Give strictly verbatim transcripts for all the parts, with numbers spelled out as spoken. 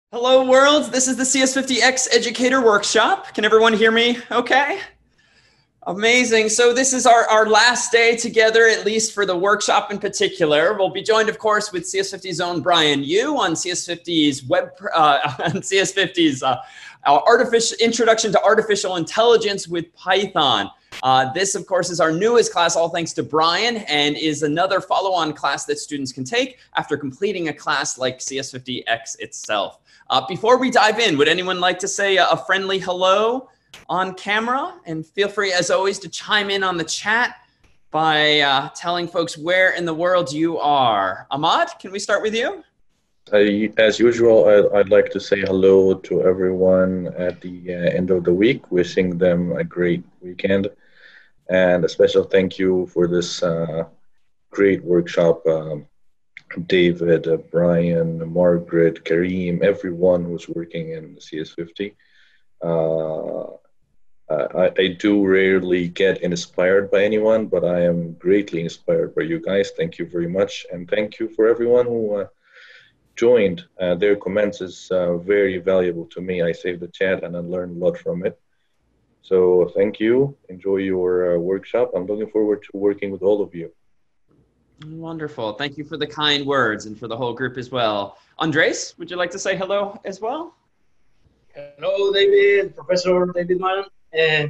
Hello world, this is the C S fifty X Educator Workshop. Can everyone hear me okay? Amazing. So this is our, our last day together, at least for the workshop in particular. We'll be joined, of course, with C S fifty's own Brian Yu on C S fifty's web, uh, on C S fifty's uh, artificial introduction to artificial intelligence with Python. Uh, this, of course, is our newest class, all thanks to Brian, and is another follow-on class that students can take after completing a class like C S fifty X itself. Uh, before we dive in, would anyone like to say a, a friendly hello on camera? And feel free, as always, to chime in on the chat by uh, telling folks where in the world you are. Ahmad, can we start with you? I, as usual, I, I'd like to say hello to everyone at the uh, end of the week, wishing them a great weekend. And a special thank you for this uh, great workshop. Um, David, uh, Brian, Margaret, Kareem, everyone who's working in the C S fifty. Uh, I, I do rarely get inspired by anyone, but I am greatly inspired by you guys. Thank you very much. And thank you for everyone who uh, joined. Uh, their comments is uh, very valuable to me. I saved the chat and I learned a lot from it. So thank you. Enjoy your uh, workshop. I'm looking forward to working with all of you. Wonderful. Thank you for the kind words and for the whole group as well. Andres, would you like to say hello as well? Hello, David, Professor David Mann. And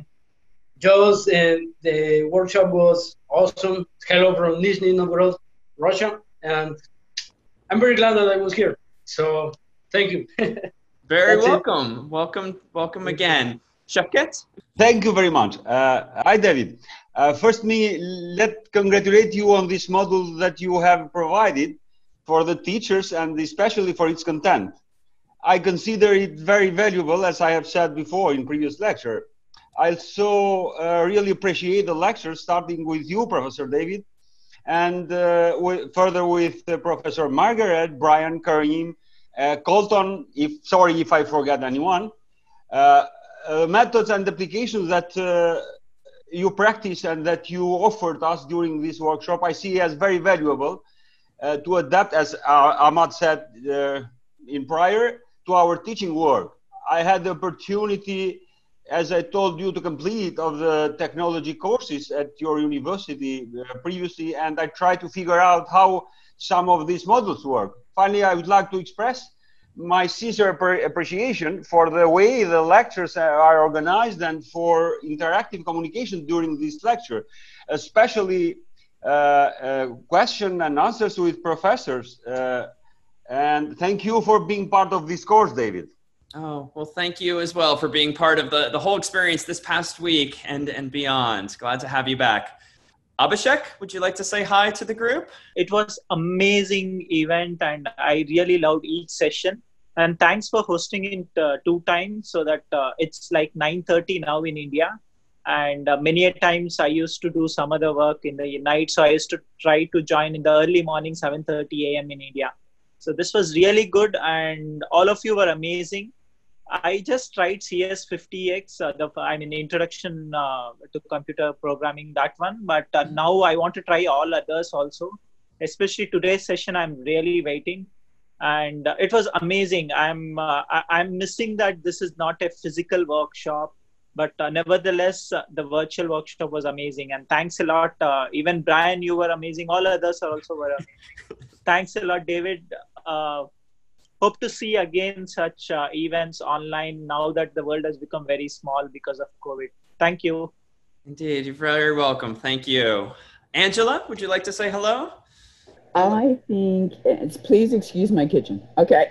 Jos, and the workshop was awesome. Hello from Nizhny Novgorod, Russia. And I'm very glad that I was here. So thank you. Very welcome. It. Welcome. Welcome again. Shavket? Thank you very much. Uh, hi, David. Uh, first, me let congratulate you on this model that you have provided for the teachers and especially for its content. I consider it very valuable, as I have said before in previous lecture. I also uh, really appreciate the lecture, starting with you, Professor David, and uh, with, further with uh, Professor Margaret, Brian, Kareem, uh, Colton, if, sorry if I forget anyone, uh, uh, methods and applications that uh, you practice and that you offered us during this workshop, I see as very valuable uh, to adapt, as uh, Ahmad said uh, in prior, to our teaching work. I had the opportunity, as I told you, to complete of the technology courses at your university uh, previously, and I tried to figure out how some of these models work. Finally, I would like to express my sincere appreciation for the way the lectures are organized and for interactive communication during this lecture, especially uh, uh, question and answers with professors. Uh, and thank you for being part of this course, David. Oh, well, thank you as well for being part of the, the whole experience this past week and, and beyond. Glad to have you back. Abhishek, would you like to say hi to the group? It was amazing event and I really loved each session. And thanks for hosting it uh, two times so that uh, it's like nine thirty now in India. And uh, many a times I used to do some other work in the night. So I used to try to join in the early morning, seven thirty a m in India. So this was really good and all of you were amazing. I just tried C S fifty X, uh, the, I mean, introduction uh, to computer programming, that one. But uh, now I want to try all others also, especially today's session. I'm really waiting. And uh, it was amazing. I'm, uh, I, I'm missing that this is not a physical workshop. But uh, nevertheless, uh, the virtual workshop was amazing. And thanks a lot. Uh, even Brian, you were amazing. All others are also were amazing. Thanks a lot, David. Uh, Hope to see again such uh, events online now that the world has become very small because of COVID. Thank you. Indeed, you're very welcome. Thank you. Angela, would you like to say hello? I think, it's, please excuse my kitchen. Okay.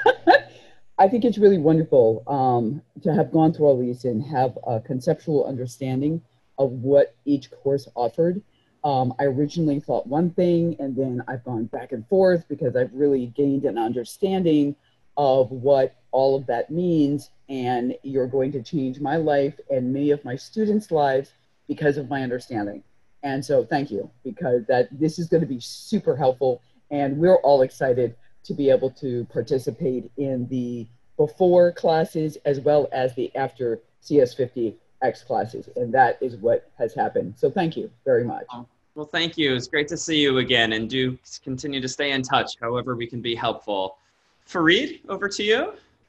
I think it's really wonderful um, to have gone through all these and have a conceptual understanding of what each course offered. Um, I originally thought one thing, and then I've gone back and forth because I've really gained an understanding of what all of that means, and you're going to change my life and many of my students' lives because of my understanding. And so thank you, because that this is going to be super helpful, and we're all excited to be able to participate in the before classes as well as the after C S fifty X classes, and that is what has happened. So thank you very much. Well, thank you. It's great to see you again, and do continue to stay in touch however we can be helpful. Fareed, over to you.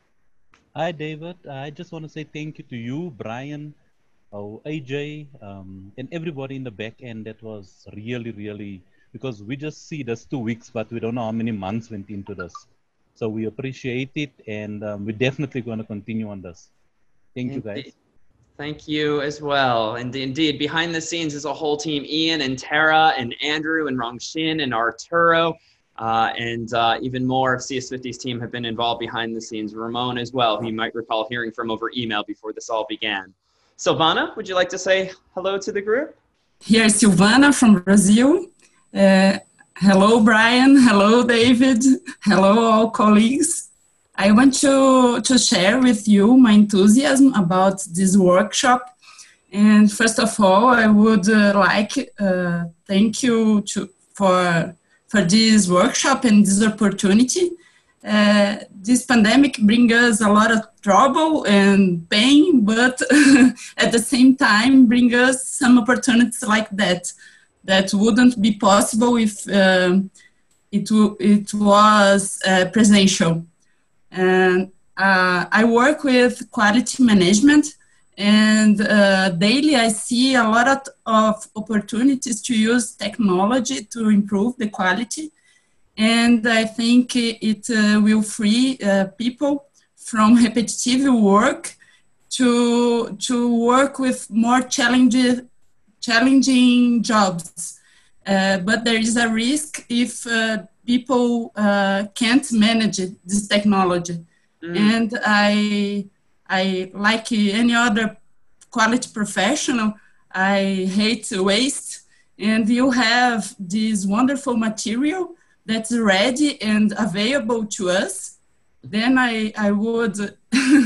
Hi, David. I just want to say thank you to you, Brian, oh, A J, um, and everybody in the back end. That was really, really, because we just see this two weeks, but we don't know how many months went into this. So we appreciate it, and um, we're definitely going to continue on this. Thank you, guys. Thank you as well. And indeed, behind the scenes is a whole team, Ian and Tara and Andrew and Rongshin and Arturo. Uh, and uh, even more of C S fifty's team have been involved behind the scenes. Ramon as well, who you might recall hearing from over email before this all began. Silvana, would you like to say hello to the group? Here is Silvana from Brazil. Uh, hello, Brian. Hello, David. Hello, all colleagues. I want to, to share with you my enthusiasm about this workshop. And first of all, I would uh, like uh, thank you to, for for this workshop and this opportunity. Uh, this pandemic brings us a lot of trouble and pain, but at the same time bring us some opportunities like that, that wouldn't be possible if uh, it, it was uh, presential. And uh, I work with quality management, and uh, daily I see a lot of, of opportunities to use technology to improve the quality. And I think it uh, will free uh, people from repetitive work to, to work with more challenging, challenging jobs. Uh, but there is a risk if uh, people uh, can't manage this technology. Mm. And I, I, like any other quality professional, I hate waste. And you have this wonderful material that's ready and available to us. Then I, I would,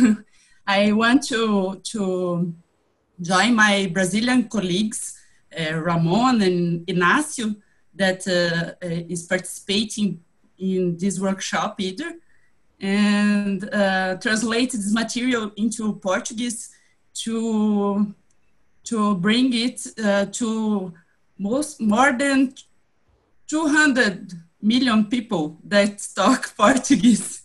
I want to, to join my Brazilian colleagues, uh, Ramon and Inácio, that uh, is participating in this workshop either, and uh, translate this material into Portuguese to, to bring it uh, to most, more than two hundred million people that talk Portuguese.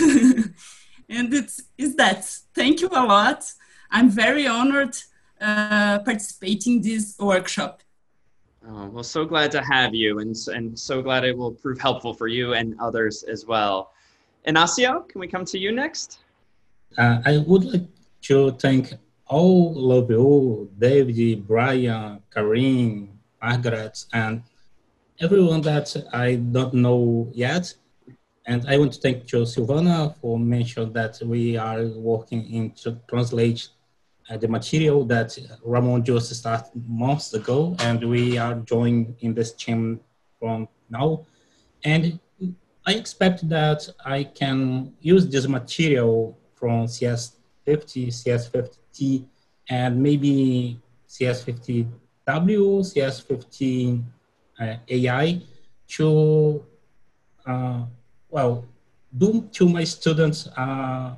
And it's, it's that. Thank you a lot. I'm very honored uh, participating in this workshop. Oh, well, so glad to have you, and, and so glad it will prove helpful for you and others as well. Inácio, can we come to you next? Uh, I would like to thank all of you, David, Brian, Karim, Margaret, and everyone that I don't know yet. And I want to thank you, Silvana, for mentioning that we are working in to translate uh, the material that Ramon just started months ago, and we are joining in this team from now. And I expect that I can use this material from C S fifty, C S fifty T, and maybe C S fifty W, C S fifty uh, A I to, uh, well, do to my students uh,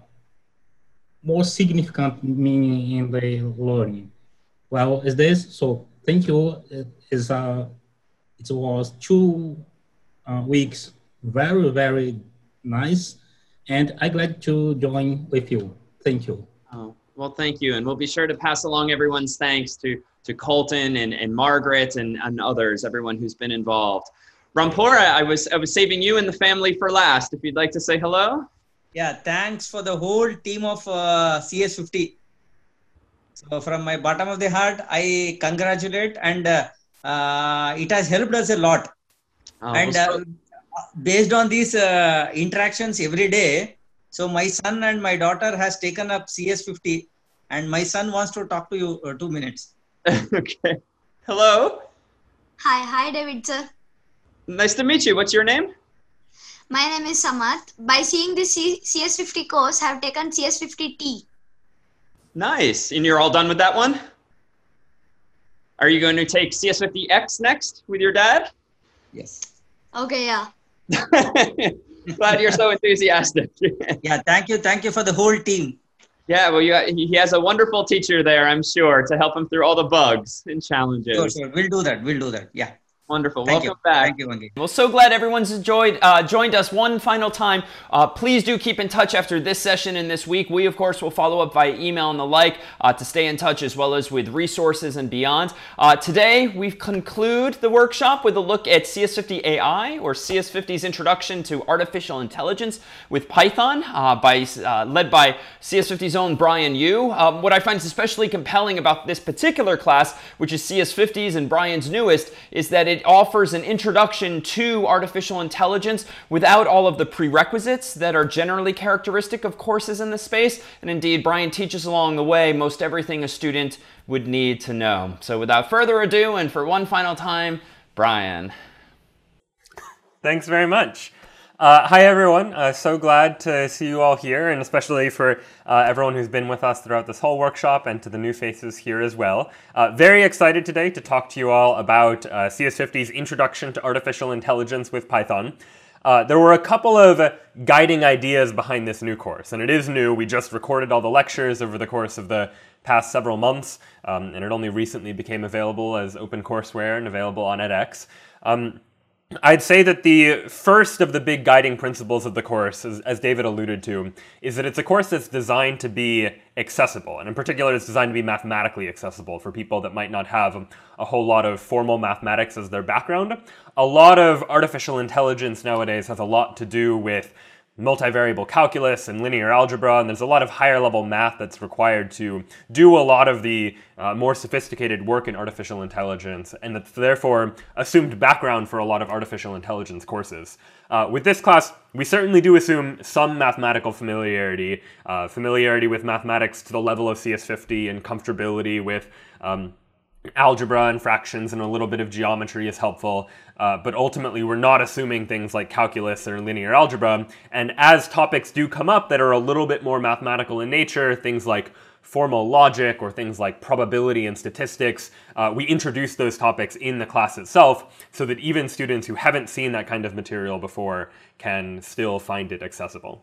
more significant meaning in the learning. Well, is this, so thank you. It, is, uh, it was two uh, weeks, very, very nice. And I'm glad to join with you. Thank you. Oh, well, thank you. And we'll be sure to pass along everyone's thanks to, to Colton and, and Margaret and, and others, everyone who's been involved. Rampura, I was, I was saving you and the family for last. If you'd like to say hello. Yeah, thanks for the whole team of uh, C S fifty. So from my bottom of the heart, I congratulate, and uh, uh, it has helped us a lot. Oh, and uh, based on these uh, interactions every day, so my son and my daughter has taken up C S fifty, and my son wants to talk to you uh, two minutes. Okay. Hello. Hi, hi, David sir. Nice to meet you. What's your name? My name is Samat. By seeing this C S fifty course, I have taken C S fifty T. Nice. And you're all done with that one? Are you going to take C S fifty X next with your dad? Yes. Okay, yeah. Glad you're so enthusiastic. Yeah, thank you. Thank you for the whole team. Yeah, well, you, he has a wonderful teacher there, I'm sure, to help him through all the bugs and challenges. Sure, sure. We'll do that. We'll do that. Yeah. Wonderful. Thank Welcome you. back. Thank you, Vangi. Well, so glad everyone's enjoyed, uh, joined us one final time. Uh, please do keep in touch after this session and this week. We, of course, will follow up via email and the like uh, to stay in touch, as well as with resources and beyond. Uh, today, we conclude the workshop with a look at C S fifty A I, or C S fifty's Introduction to Artificial Intelligence with Python, uh, by, uh, led by C S fifty's own Brian Yu. Um, what I find especially compelling about this particular class, which is C S fifty's and Brian's newest, is that it offers an introduction to artificial intelligence without all of the prerequisites that are generally characteristic of courses in this space. And indeed, Brian teaches along the way most everything a student would need to know. So without further ado, and for one final time, Brian. Thanks very much. Uh, hi, everyone. Uh, so glad to see you all here, and especially for uh, everyone who's been with us throughout this whole workshop, and to the new faces here as well. Uh, very excited today to talk to you all about uh, C S fifty's Introduction to Artificial Intelligence with Python. Uh, there were a couple of guiding ideas behind this new course, and it is new. We just recorded all the lectures over the course of the past several months, um, and it only recently became available as OpenCourseWare and available on edX. Um, I'd say that the first of the big guiding principles of the course, as, as David alluded to, is that it's a course that's designed to be accessible. And in particular, it's designed to be mathematically accessible for people that might not have a whole lot of formal mathematics as their background. A lot of artificial intelligence nowadays has a lot to do with multivariable calculus and linear algebra, and there's a lot of higher level math that's required to do a lot of the uh, more sophisticated work in artificial intelligence, and that's therefore assumed background for a lot of artificial intelligence courses. Uh, with this class, we certainly do assume some mathematical familiarity, uh, familiarity with mathematics to the level of C S fifty, and comfortability with um, algebra and fractions, and a little bit of geometry is helpful, uh, but ultimately we're not assuming things like calculus or linear algebra. And as topics do come up that are a little bit more mathematical in nature, things like formal logic or things like probability and statistics, uh, we introduce those topics in the class itself so that even students who haven't seen that kind of material before can still find it accessible.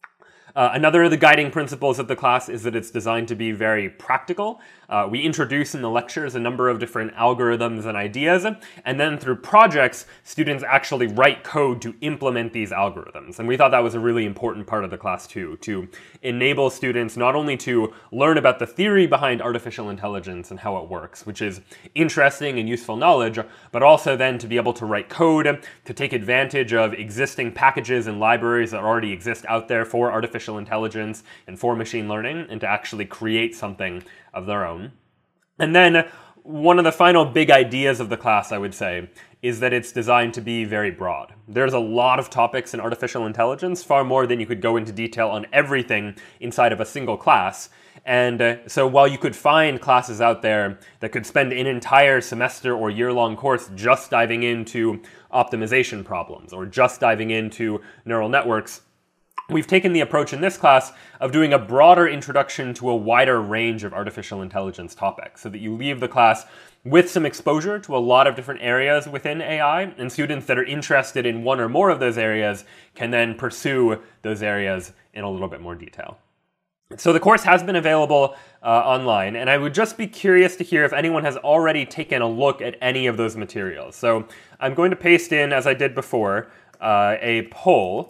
Uh, another of the guiding principles of the class is that it's designed to be very practical. Uh, we introduce in the lectures a number of different algorithms and ideas, and then through projects, students actually write code to implement these algorithms. And we thought that was a really important part of the class too, to enable students not only to learn about the theory behind artificial intelligence and how it works, which is interesting and useful knowledge, but also then to be able to write code, to take advantage of existing packages and libraries that already exist out there for artificial intelligence and for machine learning, and to actually create something of their own. And then one of the final big ideas of the class, I would say, is that it's designed to be very broad. There's a lot of topics in artificial intelligence, far more than you could go into detail on everything inside of a single class. And uh, so while you could find classes out there that could spend an entire semester or year-long course just diving into optimization problems or just diving into neural networks, we've taken the approach in this class of doing a broader introduction to a wider range of artificial intelligence topics, so that you leave the class with some exposure to a lot of different areas within A I, and students that are interested in one or more of those areas can then pursue those areas in a little bit more detail. So the course has been available uh, online, and I would just be curious to hear if anyone has already taken a look at any of those materials. So I'm going to paste in, as I did before, uh, a poll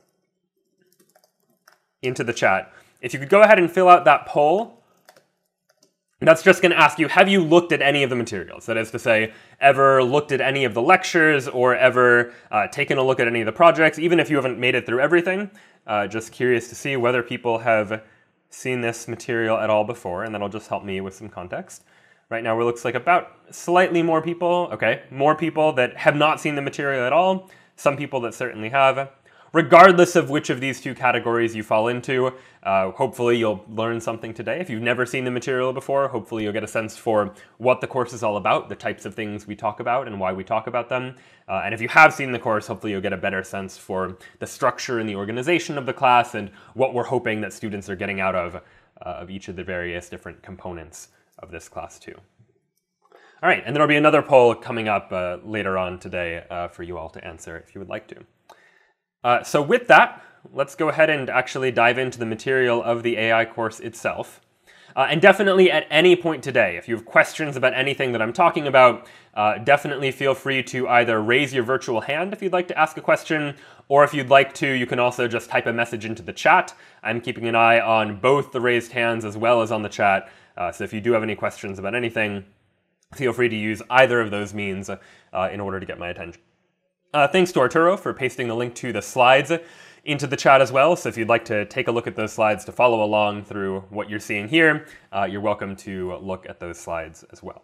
into the chat. If you could go ahead and fill out that poll, that's just going to ask you, have you looked at any of the materials? That is to say, ever looked at any of the lectures or ever uh, taken a look at any of the projects, even if you haven't made it through everything. Uh, just curious to see whether people have seen this material at all before, and that'll just help me with some context. Right now it looks like about slightly more people, okay, more people that have not seen the material at all, some people that certainly have. Regardless of which of these two categories you fall into, uh, hopefully you'll learn something today. If you've never seen the material before, hopefully you'll get a sense for what the course is all about, the types of things we talk about and why we talk about them. Uh, and if you have seen the course, hopefully you'll get a better sense for the structure and the organization of the class and what we're hoping that students are getting out of, uh, of each of the various different components of this class too. All right, and there'll be another poll coming up uh, later on today uh, for you all to answer if you would like to. Uh, so with that, let's go ahead and actually dive into the material of the A I course itself. Uh, and definitely at any point today, if you have questions about anything that I'm talking about, uh, definitely feel free to either raise your virtual hand if you'd like to ask a question, or if you'd like to, you can also just type a message into the chat. I'm keeping an eye on both the raised hands as well as on the chat. Uh, so if you do have any questions about anything, feel free to use either of those means uh, in order to get my attention. Uh, thanks to Arturo for pasting the link to the slides into the chat as well. So if you'd like to take a look at those slides to follow along through what you're seeing here, uh, you're welcome to look at those slides as well.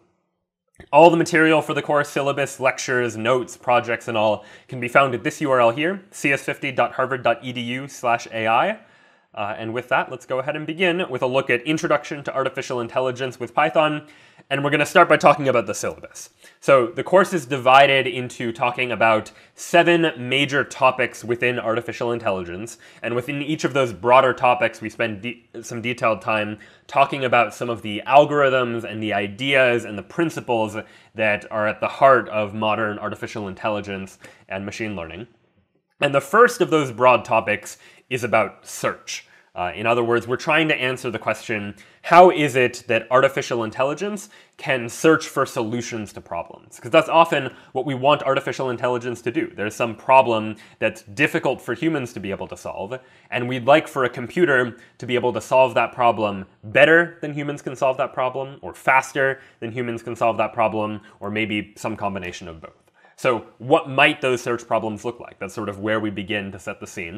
All the material for the course, syllabus, lectures, notes, projects, and all can be found at this U R L here, c s fifty dot harvard dot e d u slash A I. Uh, and with that, let's go ahead and begin with a look at Introduction to Artificial Intelligence with Python. And we're going to start by talking about the syllabus. So the course is divided into talking about seven major topics within artificial intelligence. And within each of those broader topics, we spend de- some detailed time talking about some of the algorithms and the ideas and the principles that are at the heart of modern artificial intelligence and machine learning. And the first of those broad topics is about search. Uh, in other words, we're trying to answer the question, how is it that artificial intelligence can search for solutions to problems? Because that's often what we want artificial intelligence to do. There's some problem that's difficult for humans to be able to solve, and we'd like for a computer to be able to solve that problem better than humans can solve that problem, or faster than humans can solve that problem, or maybe some combination of both. So what might those search problems look like? That's sort of where we begin to set the scene.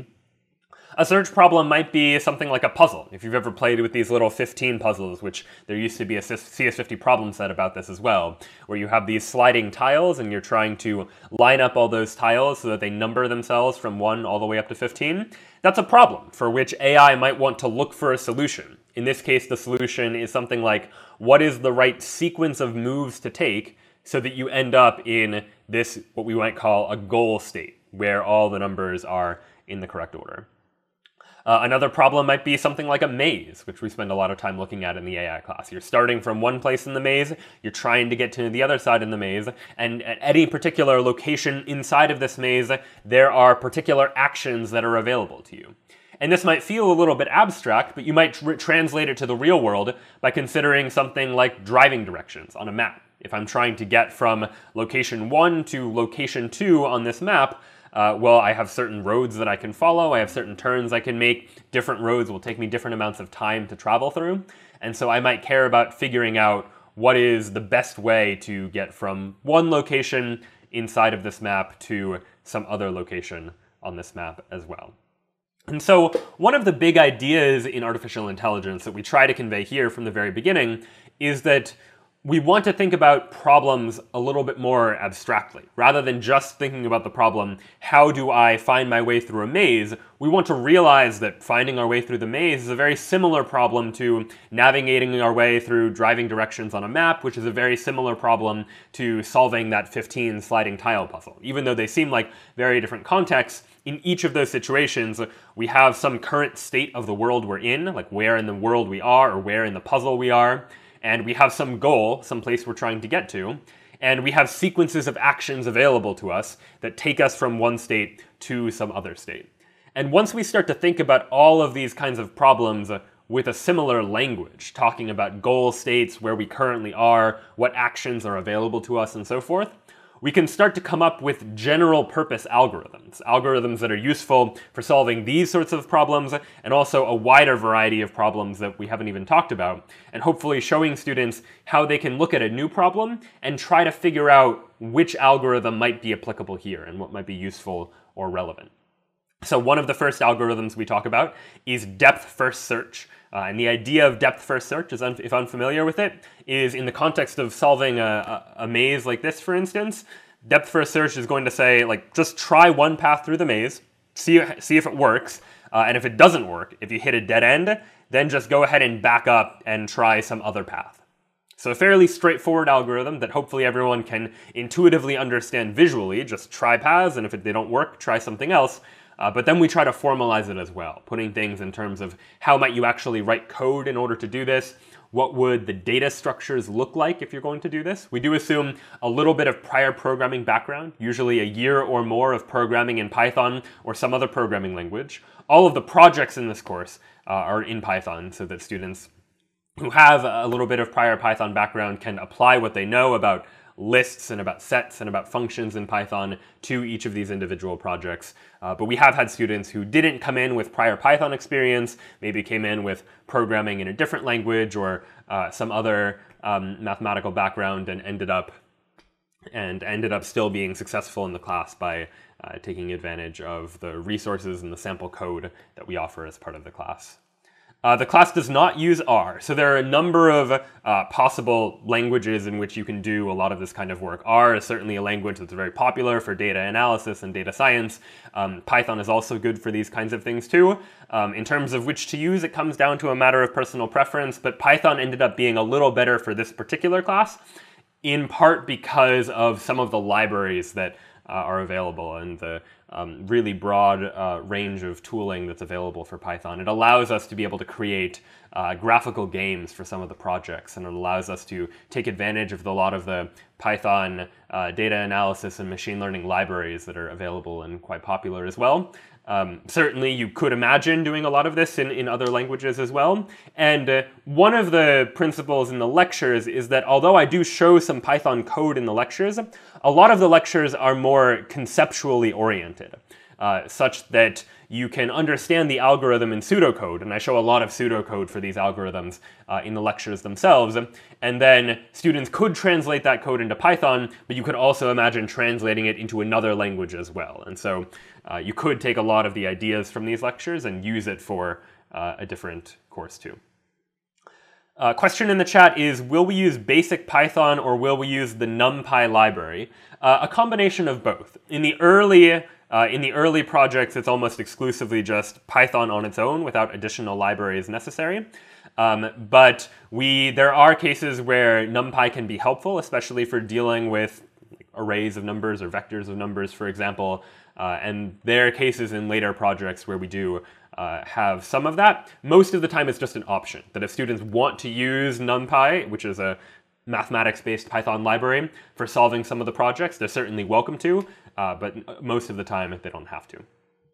A search problem might be something like a puzzle. If you've ever played with these little fifteen puzzles, which there used to be a C S fifty problem set about this as well, where you have these sliding tiles and you're trying to line up all those tiles so that they number themselves from one all the way up to fifteen. That's a problem for which A I might want to look for a solution. In this case, the solution is something like, what is the right sequence of moves to take so that you end up in this, what we might call a goal state, where all the numbers are in the correct order. Uh, another problem might be something like a maze, which we spend a lot of time looking at in the A I class. You're starting from one place in the maze, you're trying to get to the other side in the maze, and at any particular location inside of this maze, there are particular actions that are available to you. And this might feel a little bit abstract, but you might tr- translate it to the real world by considering something like driving directions on a map. If I'm trying to get from location one to location two on this map, Uh, well, I have certain roads that I can follow, I have certain turns I can make, different roads will take me different amounts of time to travel through, and so I might care about figuring out what is the best way to get from one location inside of this map to some other location on this map as well. And so one of the big ideas in artificial intelligence that we try to convey here from the very beginning is that we want to think about problems a little bit more abstractly. Rather than just thinking about the problem, how do I find my way through a maze, we want to realize that finding our way through the maze is a very similar problem to navigating our way through driving directions on a map, which is a very similar problem to solving that fifteen sliding tile puzzle. Even though they seem like very different contexts, in each of those situations, we have some current state of the world we're in, like where in the world we are or where in the puzzle we are. And we have some goal, some place we're trying to get to, and we have sequences of actions available to us that take us from one state to some other state. And once we start to think about all of these kinds of problems with a similar language, talking about goal states, where we currently are, what actions are available to us, and so forth, we can start to come up with general purpose algorithms, algorithms that are useful for solving these sorts of problems and also a wider variety of problems that we haven't even talked about, and hopefully showing students how they can look at a new problem and try to figure out which algorithm might be applicable here and what might be useful or relevant. So one of the first algorithms we talk about is depth-first search. Uh, and the idea of depth-first search, is un- if unfamiliar with it, is in the context of solving a, a, a maze like this, for instance, depth-first search is going to say, like, just try one path through the maze, see, see if it works, uh, and if it doesn't work, if you hit a dead end, then just go ahead and back up and try some other path. So a fairly straightforward algorithm that hopefully everyone can intuitively understand visually, just try paths, and if it, they don't work, try something else. Uh, but then we try to formalize it as well, putting things in terms of how might you actually write code in order to do this, what would the data structures look like if you're going to do this. We do assume a little bit of prior programming background, usually a year or more of programming in Python or some other programming language. All of the projects in this course uh, are in Python so that students who have a little bit of prior Python background can apply what they know about lists and about sets and about functions in Python to each of these individual projects. Uh, but we have had students who didn't come in with prior Python experience, maybe came in with programming in a different language or uh, some other um, mathematical background and ended up and ended up still being successful in the class by uh, taking advantage of the resources and the sample code that we offer as part of the class. Uh, the class does not use R, so there are a number of uh, possible languages in which you can do a lot of this kind of work. R is certainly a language that's very popular for data analysis and data science. Um, Python is also good for these kinds of things too. Um, in terms of which to use, it comes down to a matter of personal preference, but Python ended up being a little better for this particular class, in part because of some of the libraries that uh, are available and the um, really broad uh, range of tooling that's available for Python. It allows us to be able to create uh, graphical games for some of the projects, and it allows us to take advantage of a lot of the Python uh, data analysis and machine learning libraries that are available and quite popular as well. Um, certainly you could imagine doing a lot of this in, in other languages as well. And uh, one of the principles in the lectures is that although I do show some Python code in the lectures, a lot of the lectures are more conceptually oriented, uh, such that you can understand the algorithm in pseudocode, and I show a lot of pseudocode for these algorithms uh, in the lectures themselves, and then students could translate that code into Python, but you could also imagine translating it into another language as well. And so uh, you could take a lot of the ideas from these lectures and use it for uh, a different course too. Uh, question in the chat is, will we use basic Python or will we use the NumPy library? Uh, a combination of both. In the early Uh, in the early projects, it's almost exclusively just Python on its own without additional libraries necessary. Um, but we, there are cases where NumPy can be helpful, especially for dealing with arrays of numbers or vectors of numbers, for example. Uh, and there are cases in later projects where we do uh, have some of that. Most of the time, it's just an option, that if students want to use NumPy, which is a mathematics-based Python library, for solving some of the projects, they're certainly welcome to, uh, but most of the time they don't have to.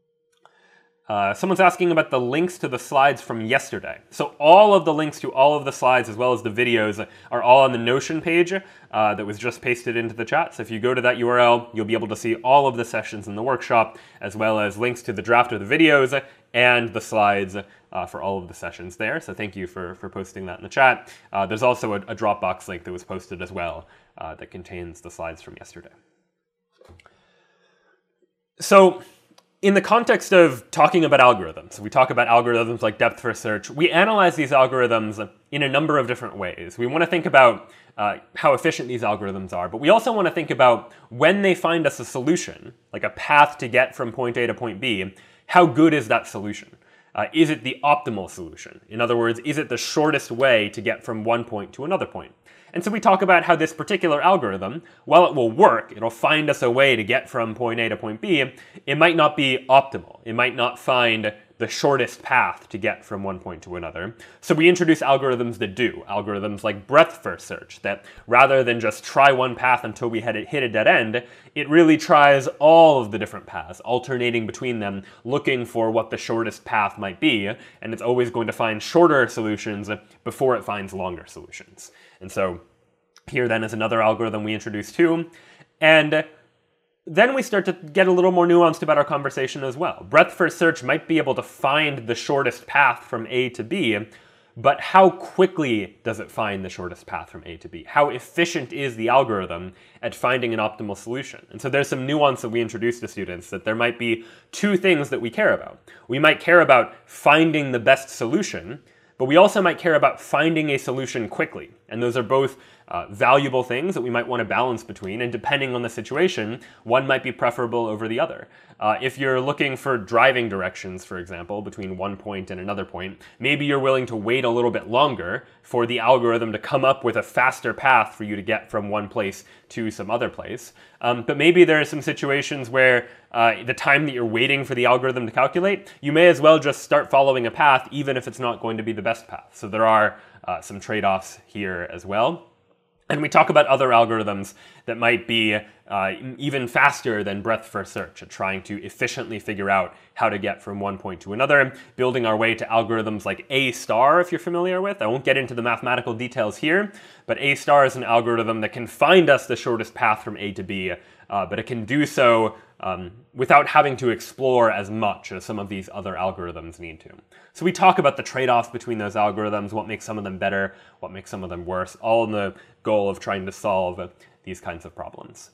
Uh, someone's asking about the links to the slides from yesterday. So all of the links to all of the slides as well as the videos are all on the Notion page uh, that was just pasted into the chat. So if you go to that U R L, you'll be able to see all of the sessions in the workshop, as well as links to the draft of the videos and the slides uh, for all of the sessions there. So thank you for, for posting that in the chat. Uh, there's also a, a Dropbox link that was posted as well uh, that contains the slides from yesterday. So in the context of talking about algorithms, we talk about algorithms like depth first search. We analyze these algorithms in a number of different ways. We want to think about uh, how efficient these algorithms are, but we also want to think about when they find us a solution, like a path to get from point A to point B, how good is that solution? Uh, is it the optimal solution? In other words, is it the shortest way to get from one point to another point? And so we talk about how this particular algorithm, while it will work, it'll find us a way to get from point A to point B, it might not be optimal. It might not find the shortest path to get from one point to another. So we introduce algorithms that do, algorithms like breadth first search, that rather than just try one path until we had it hit a dead end, it really tries all of the different paths, alternating between them, looking for what the shortest path might be, and it's always going to find shorter solutions before it finds longer solutions. And so here then is another algorithm we introduce too. And then we start to get a little more nuanced about our conversation as well. Breadth first search might be able to find the shortest path from A to B, but how quickly does it find the shortest path from A to B? How efficient is the algorithm at finding an optimal solution? And so there's some nuance that we introduce to students, that there might be two things that we care about. We might care about finding the best solution, but we also might care about finding a solution quickly. And those are both uh, valuable things that we might want to balance between, and depending on the situation, one might be preferable over the other. Uh, if you're looking for driving directions, for example, between one point and another point, maybe you're willing to wait a little bit longer for the algorithm to come up with a faster path for you to get from one place to some other place. Um, but maybe there are some situations where uh, the time that you're waiting for the algorithm to calculate, you may as well just start following a path, even if it's not going to be the best path. So there are uh, some trade-offs here as well. And we talk about other algorithms that might be uh, even faster than breadth first search at trying to efficiently figure out how to get from one point to another, building our way to algorithms like A star, if you're familiar with. I won't get into the mathematical details here, but A star is an algorithm that can find us the shortest path from A to B, uh, but it can do so um, without having to explore as much as some of these other algorithms need to. So we talk about the trade-offs between those algorithms, what makes some of them better, what makes some of them worse, all in the goal of trying to solve these kinds of problems.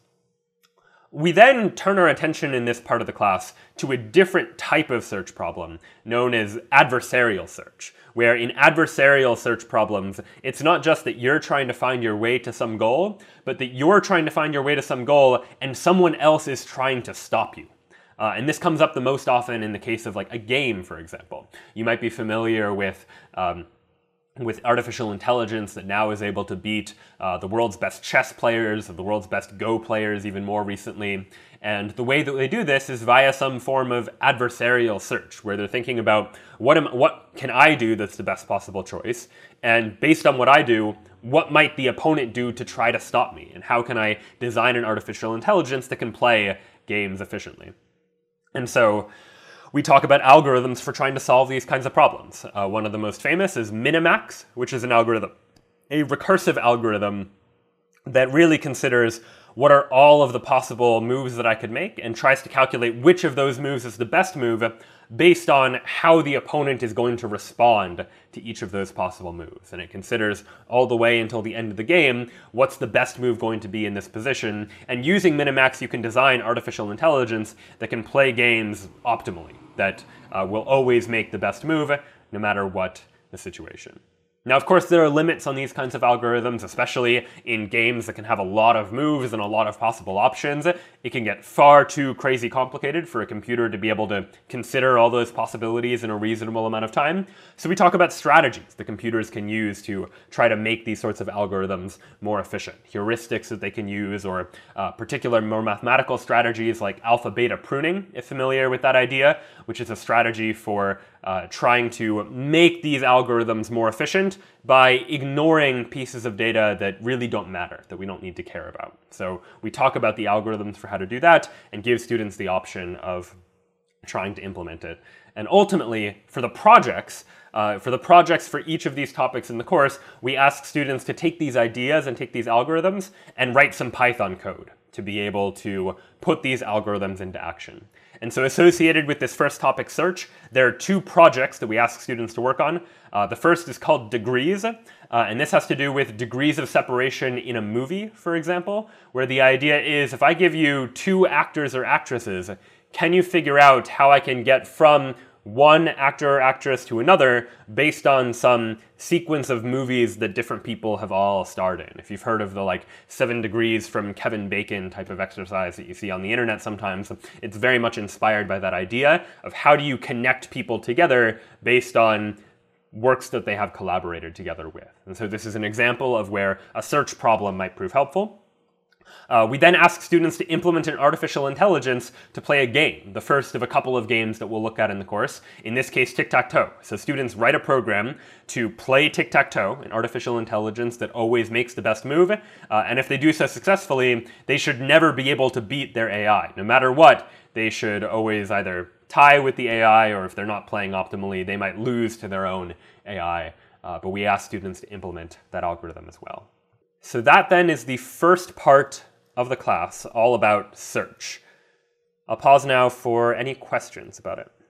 We then turn our attention in this part of the class to a different type of search problem known as adversarial search, where in adversarial search problems, it's not just that you're trying to find your way to some goal, but that you're trying to find your way to some goal and someone else is trying to stop you. Uh, and this comes up the most often in the case of like a game, for example. You might be familiar with um, with artificial intelligence that now is able to beat uh, the world's best chess players, the world's best Go players even more recently. And the way that they do this is via some form of adversarial search, where they're thinking about what am, what can I do that's the best possible choice? And based on what I do, what might the opponent do to try to stop me? And how can I design an artificial intelligence that can play games efficiently? And so we talk about algorithms for trying to solve these kinds of problems. Uh, one of the most famous is Minimax, which is an algorithm, a recursive algorithm that really considers what are all of the possible moves that I could make and tries to calculate which of those moves is the best move based on how the opponent is going to respond to each of those possible moves. And it considers all the way until the end of the game, what's the best move going to be in this position. And using Minimax, you can design artificial intelligence that can play games optimally, that uh, will always make the best move no matter what the situation. Now, of course, there are limits on these kinds of algorithms, especially in games that can have a lot of moves and a lot of possible options. It can get far too crazy complicated for a computer to be able to consider all those possibilities in a reasonable amount of time. So we talk about strategies the computers can use to try to make these sorts of algorithms more efficient, heuristics that they can use, or uh, particular more mathematical strategies like alpha-beta pruning, if familiar with that idea, which is a strategy for uh, trying to make these algorithms more efficient by ignoring pieces of data that really don't matter, that we don't need to care about. So we talk about the algorithms for how to do that and give students the option of trying to implement it. And ultimately, for the projects, uh, for the projects for each of these topics in the course, we ask students to take these ideas and take these algorithms and write some Python code to be able to put these algorithms into action. And so associated with this first topic, search, there are two projects that we ask students to work on. Uh, the first is called Degrees, uh, and this has to do with degrees of separation in a movie, for example, where the idea is if I give you two actors or actresses, can you figure out how I can get from one actor or actress to another based on some sequence of movies that different people have all starred in? If you've heard of the like seven degrees from Kevin Bacon type of exercise that you see on the internet sometimes, it's very much inspired by that idea of how do you connect people together based on works that they have collaborated together with. And so this is an example of where a search problem might prove helpful. Uh, we then ask students to implement an artificial intelligence to play a game, the first of a couple of games that we'll look at in the course, in this case tic-tac-toe. So students write a program to play tic-tac-toe, an artificial intelligence that always makes the best move, uh, and if they do so successfully, they should never be able to beat their A I. No matter what, they should always either tie with the A I, or if they're not playing optimally, they might lose to their own A I, uh, but we ask students to implement that algorithm as well. So that then is the first part of the class, all about search. I'll pause now for any questions about it.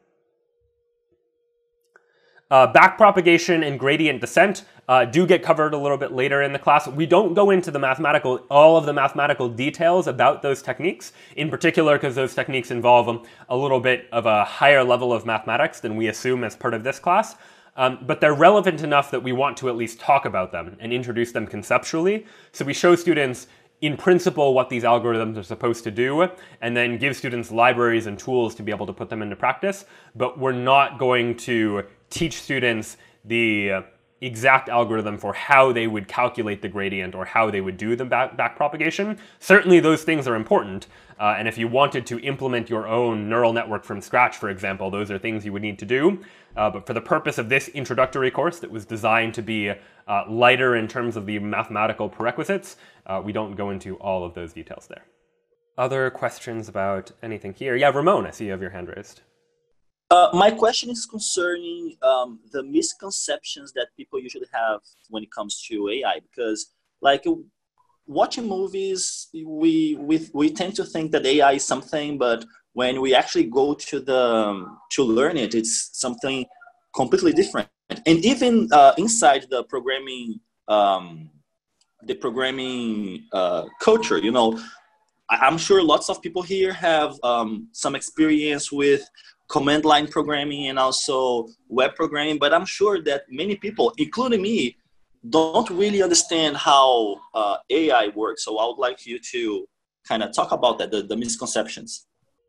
Uh, backpropagation and gradient descent uh, do get covered a little bit later in the class. We don't go into the mathematical, all of the mathematical details about those techniques, in particular because those techniques involve um, a little bit of a higher level of mathematics than we assume as part of this class. Um, but they're relevant enough that we want to at least talk about them and introduce them conceptually. So we show students in principle what these algorithms are supposed to do, and then give students libraries and tools to be able to put them into practice. But we're not going to teach students the exact algorithm for how they would calculate the gradient or how they would do the back, back propagation. Certainly those things are important, uh, and if you wanted to implement your own neural network from scratch, for example, those are things you would need to do. Uh, but for the purpose of this introductory course that was designed to be uh, lighter in terms of the mathematical prerequisites, uh, we don't go into all of those details there. other questions about anything here? Yeah, Ramon, I see you have your hand raised. Uh, my question is concerning um, the misconceptions that people usually have when it comes to A I, because like watching movies, we, we, we tend to think that A I is something, but when we actually go to the to learn it, it's something completely different. And even uh, inside the programming, um, the programming uh, culture, you know, I'm sure lots of people here have um, some experience with command line programming and also web programming, but I'm sure that many people, including me, don't really understand how uh, A I works. So I would like you to kind of talk about that, the, the misconceptions.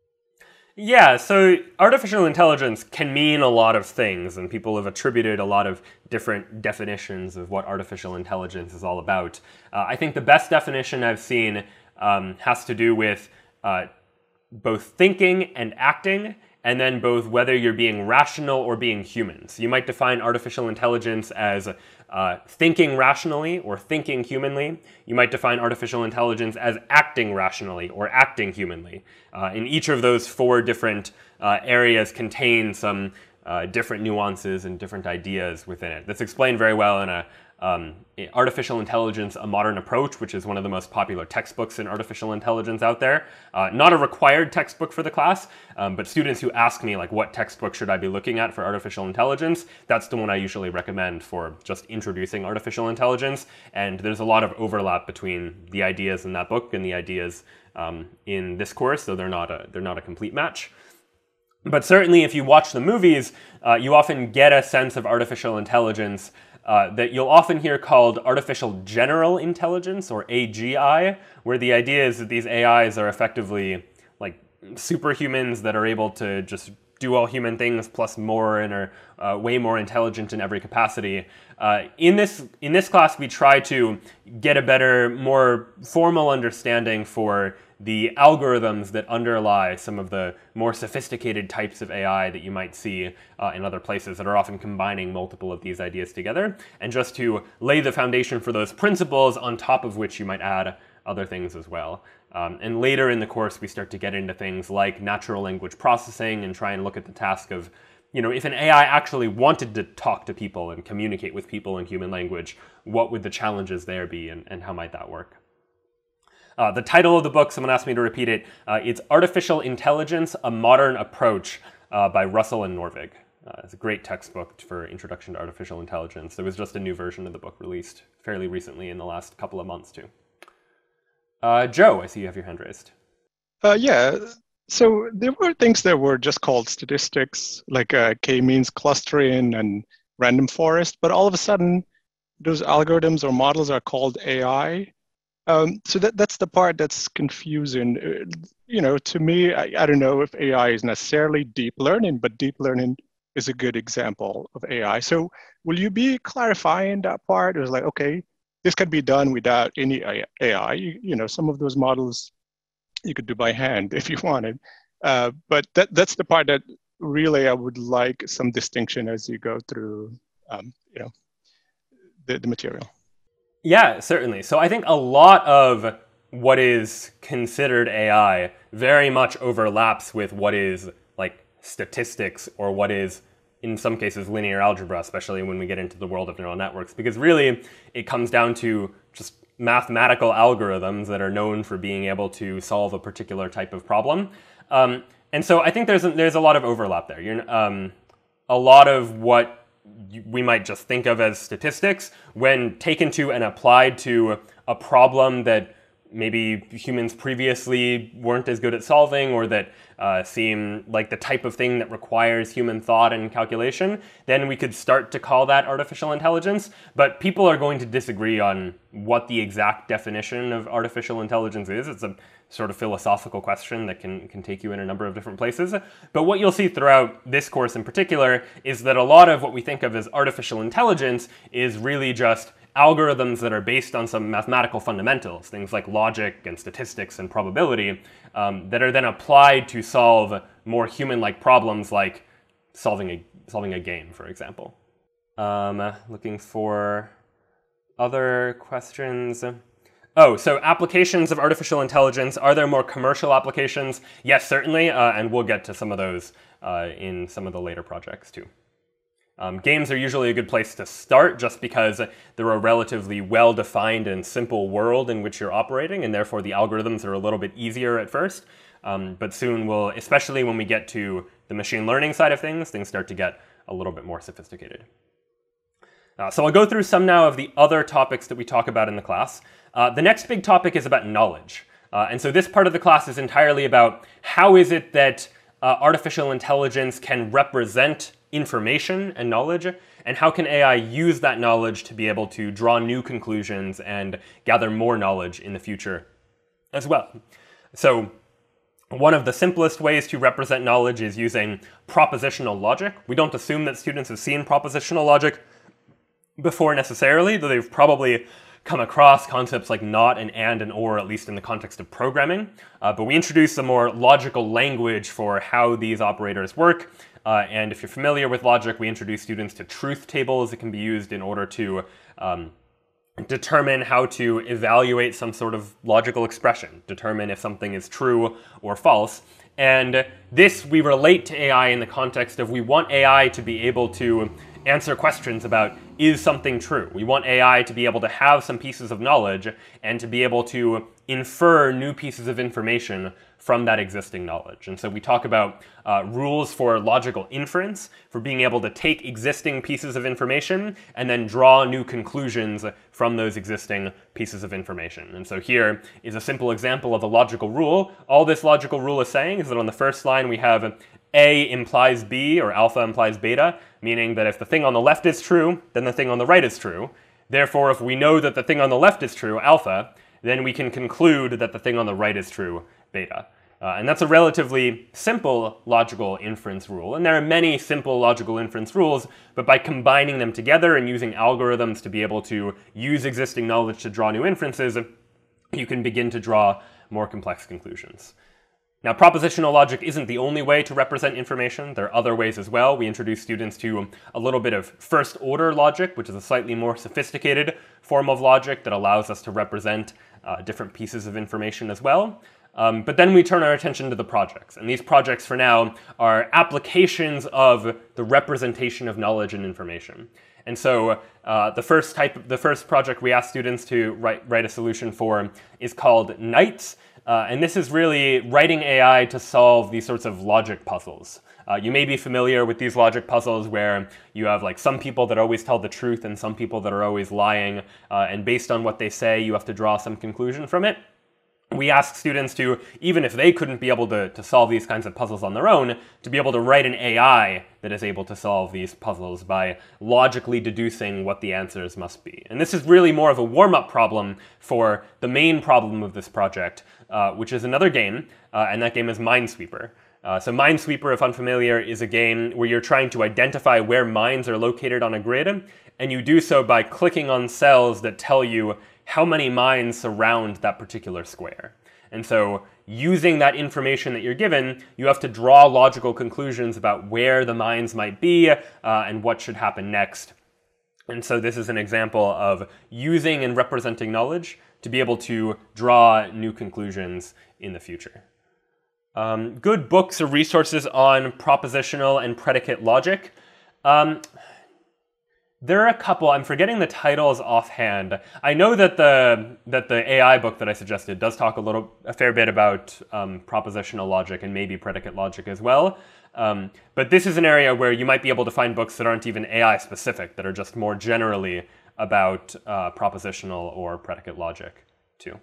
Yeah, so artificial intelligence can mean a lot of things, and people have attributed a lot of different definitions of what artificial intelligence is all about. Uh, I think the best definition I've seen um, has to do with uh, both thinking and acting, and then both whether you're being rational or being human. So you might define artificial intelligence as uh, thinking rationally or thinking humanly. You might define artificial intelligence as acting rationally or acting humanly. Uh, and each of those four different uh, areas contain some uh, different nuances and different ideas within it. That's explained very well in a Um, Artificial Intelligence, A Modern Approach, which is one of the most popular textbooks in artificial intelligence out there. Uh, not a required textbook for the class, um, but students who ask me, like, what textbook should I be looking at for artificial intelligence, that's the one I usually recommend for just introducing artificial intelligence. And there's a lot of overlap between the ideas in that book and the ideas um, in this course, so they're not a, they're not a complete match. But certainly if you watch the movies, uh, you often get a sense of artificial intelligence Uh, that you'll often hear called artificial general intelligence, or A G I, where the idea is that these A Is are effectively like superhumans that are able to just do all human things plus more and are uh, way more intelligent in every capacity. Uh, in this in this class, we try to get a better, more formal understanding for the algorithms that underlie some of the more sophisticated types of A I that you might see uh, in other places that are often combining multiple of these ideas together, and just to lay the foundation for those principles on top of which you might add other things as well. Um, and later in the course, we start to get into things like natural language processing and try and look at the task of, you know, if an A I actually wanted to talk to people and communicate with people in human language, what would the challenges there be, and, and how might that work? Uh, the title of the book, someone asked me to repeat it, uh, it's Artificial Intelligence, A Modern Approach uh, by Russell and Norvig. Uh, it's a great textbook for Introduction to Artificial Intelligence. There was just a new version of the book released fairly recently in the last couple of months too. Uh, Joe, I see you have your hand raised. Uh, yeah, so there were things that were just called statistics, like uh, k-means clustering and random forest, but all of a sudden, those algorithms or models are called A I. Um, so that, that's the part that's confusing. Uh, you know, to me, I, I don't know if A I is necessarily deep learning, but deep learning is a good example of A I. So will you be clarifying that part? It was like, okay, this could be done without any A I. You, you know, some of those models you could do by hand if you wanted. Uh, but that, that's the part that really I would like some distinction as you go through, um, you know, the, the material. Yeah, certainly. So I think a lot of what is considered A I very much overlaps with what is like statistics, or what is, in some cases, linear algebra, especially when we get into the world of neural networks, because really it comes down to just mathematical algorithms that are known for being able to solve a particular type of problem. Um, and so I think there's a, there's a lot of overlap there. You're, um, a lot of what we might just think of as statistics, when taken to and applied to a problem that maybe humans previously weren't as good at solving, or that uh, seem like the type of thing that requires human thought and calculation, then we could start to call that artificial intelligence. But people are going to disagree on what the exact definition of artificial intelligence is. It's a sort of philosophical question that can, can take you in a number of different places. But what you'll see throughout this course in particular is that a lot of what we think of as artificial intelligence is really just algorithms that are based on some mathematical fundamentals, things like logic and statistics and probability, um, that are then applied to solve more human-like problems, like solving a, solving a game, for example. Um, looking for other questions. Oh, so applications of artificial intelligence, are there more commercial applications? Yes, certainly, uh, and we'll get to some of those uh, in some of the later projects too. Um, games are usually a good place to start just because they're a relatively well-defined and simple world in which you're operating, and therefore the algorithms are a little bit easier at first. Um, but soon we'll, especially when we get to the machine learning side of things, things start to get a little bit more sophisticated. Uh, so I'll go through some now of the other topics that we talk about in the class. Uh, the next big topic is about knowledge. Uh, and so this part of the class is entirely about how is it that uh, artificial intelligence can represent information and knowledge, and how can A I use that knowledge to be able to draw new conclusions and gather more knowledge in the future as well. So one of the simplest ways to represent knowledge is using propositional logic. We don't assume that students have seen propositional logic before necessarily, though they've probably come across concepts like not and and and or, at least in the context of programming. Uh, but we introduce a more logical language for how these operators work. Uh, and if you're familiar with logic, we introduce students to truth tables that can be used in order to um, determine how to evaluate some sort of logical expression, determine if something is true or false. And this we relate to A I in the context of we want A I to be able to answer questions about, is something true? We want A I to be able to have some pieces of knowledge and to be able to infer new pieces of information from that existing knowledge. And so we talk about uh, rules for logical inference, for being able to take existing pieces of information and then draw new conclusions from those existing pieces of information. And so here is a simple example of a logical rule. All this logical rule is saying is that on the first line we have A implies B, or alpha implies beta, meaning that if the thing on the left is true, then the thing on the right is true. Therefore, if we know that the thing on the left is true, alpha, then we can conclude that the thing on the right is true, beta. Uh, and that's a relatively simple logical inference rule. And there are many simple logical inference rules, but by combining them together and using algorithms to be able to use existing knowledge to draw new inferences, you can begin to draw more complex conclusions. Now, propositional logic isn't the only way to represent information. There are other ways as well. We introduce students to a little bit of first-order logic, which is a slightly more sophisticated form of logic that allows us to represent uh, different pieces of information as well. Um, but then we turn our attention to the projects. And these projects, for now, are applications of the representation of knowledge and information. And so uh, the first type, the first project we ask students to write, write a solution for is called Knights. Uh, and this is really writing A I to solve these sorts of logic puzzles. Uh, you may be familiar with these logic puzzles where you have like some people that always tell the truth and some people that are always lying. Uh, and based on what they say, you have to draw some conclusion from it. We ask students to, even if they couldn't be able to, to solve these kinds of puzzles on their own, to be able to write an A I that is able to solve these puzzles by logically deducing what the answers must be. And this is really more of a warm-up problem for the main problem of this project, uh, which is another game, uh, and that game is Minesweeper. Uh, so Minesweeper, if unfamiliar, is a game where you're trying to identify where mines are located on a grid, and you do so by clicking on cells that tell you how many mines surround that particular square. And so using that information that you're given, you have to draw logical conclusions about where the mines might be uh, and what should happen next. And so this is an example of using and representing knowledge to be able to draw new conclusions in the future. Um, good books or resources on propositional and predicate logic. Um, There are a couple. I'm forgetting the titles offhand. I know that the that the A I book that I suggested does talk a little, a fair bit about um, propositional logic and maybe predicate logic as well. Um, but this is an area where you might be able to find books that aren't even A I specific, that are just more generally about uh, propositional or predicate logic too.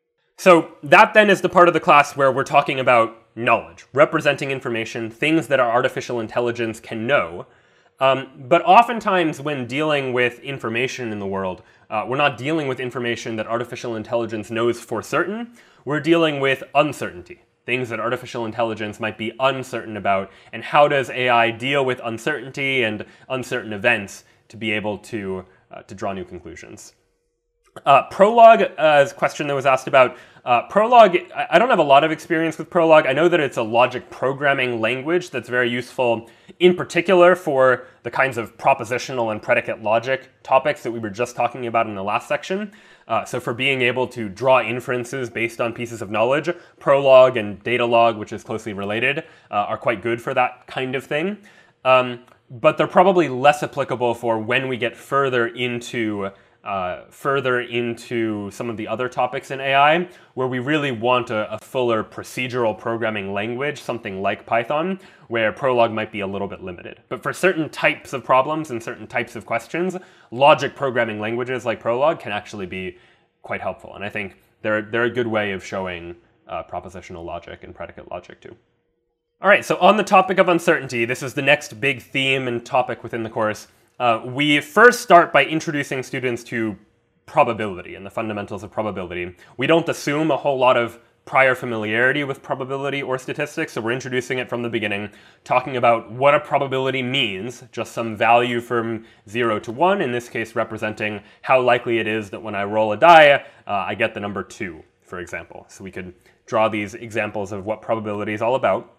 So that then is the part of the class where we're talking about knowledge, representing information, things that our artificial intelligence can know. Um, but oftentimes when dealing with information in the world, uh, we're not dealing with information that artificial intelligence knows for certain. We're dealing with uncertainty, things that artificial intelligence might be uncertain about, and how does A I deal with uncertainty and uncertain events to be able to, uh, to draw new conclusions. Uh, Prolog, uh, is a question that was asked about. Uh, Prolog, I don't have a lot of experience with Prolog. I know that it's a logic programming language that's very useful, in particular for the kinds of propositional and predicate logic topics that we were just talking about in the last section. Uh, so for being able to draw inferences based on pieces of knowledge, Prolog and Datalog, which is closely related, uh, are quite good for that kind of thing. Um, but they're probably less applicable for when we get further into uh, further into some of the other topics in A I, where we really want a, a fuller procedural programming language, something like Python, where Prolog might be a little bit limited. But for certain types of problems and certain types of questions, logic programming languages like Prolog can actually be quite helpful. And I think they're, they're a good way of showing uh, propositional logic and predicate logic too. All right, so on the topic of uncertainty, this is the next big theme and topic within the course. Uh, we first start by introducing students to probability and the fundamentals of probability. We don't assume a whole lot of prior familiarity with probability or statistics, so we're introducing it from the beginning, talking about what a probability means, just some value from zero to one, in this case representing how likely it is that when I roll a die, uh, I get the number two, for example. So we could draw these examples of what probability is all about.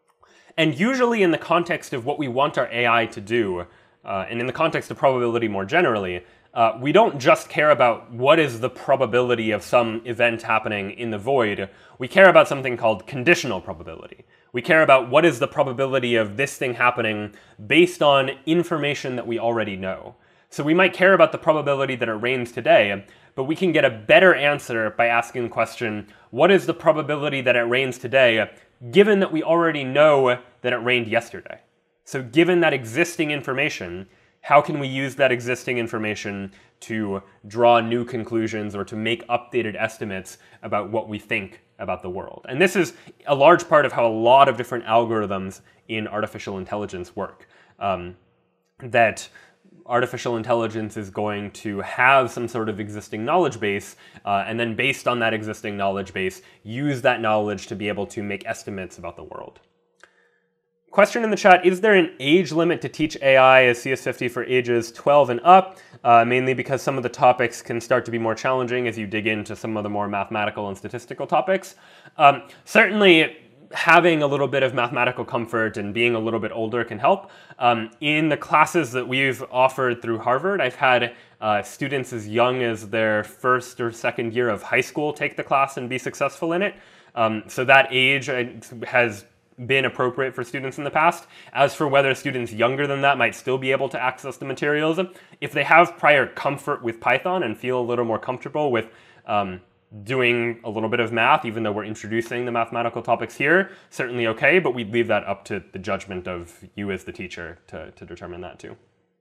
And usually in the context of what we want our A I to do, uh, and in the context of probability more generally, uh, we don't just care about what is the probability of some event happening in the void. We care about something called conditional probability. We care about what is the probability of this thing happening based on information that we already know. So we might care about the probability that it rains today, but we can get a better answer by asking the question, what is the probability that it rains today, given that we already know that it rained yesterday? So given that existing information, how can we use that existing information to draw new conclusions or to make updated estimates about what we think about the world? And this is a large part of how a lot of different algorithms in artificial intelligence work. Um, that artificial intelligence is going to have some sort of existing knowledge base, uh, and then based on that existing knowledge base, use that knowledge to be able to make estimates about the world. Question in the chat, is there an age limit to teach A I as C S fifty for ages twelve and up? Uh, mainly because some of the topics can start to be more challenging as you dig into some of the more mathematical and statistical topics. Um, certainly, having a little bit of mathematical comfort and being a little bit older can help. Um, in the classes that we've offered through Harvard, I've had uh, students as young as their first or second year of high school take the class and be successful in it. Um, so that age has been appropriate for students in the past. As for whether students younger than that might still be able to access the materials, if they have prior comfort with Python and feel a little more comfortable with um, doing a little bit of math, even though we're introducing the mathematical topics here, certainly okay, but we'd leave that up to the judgment of you as the teacher to, to determine that too.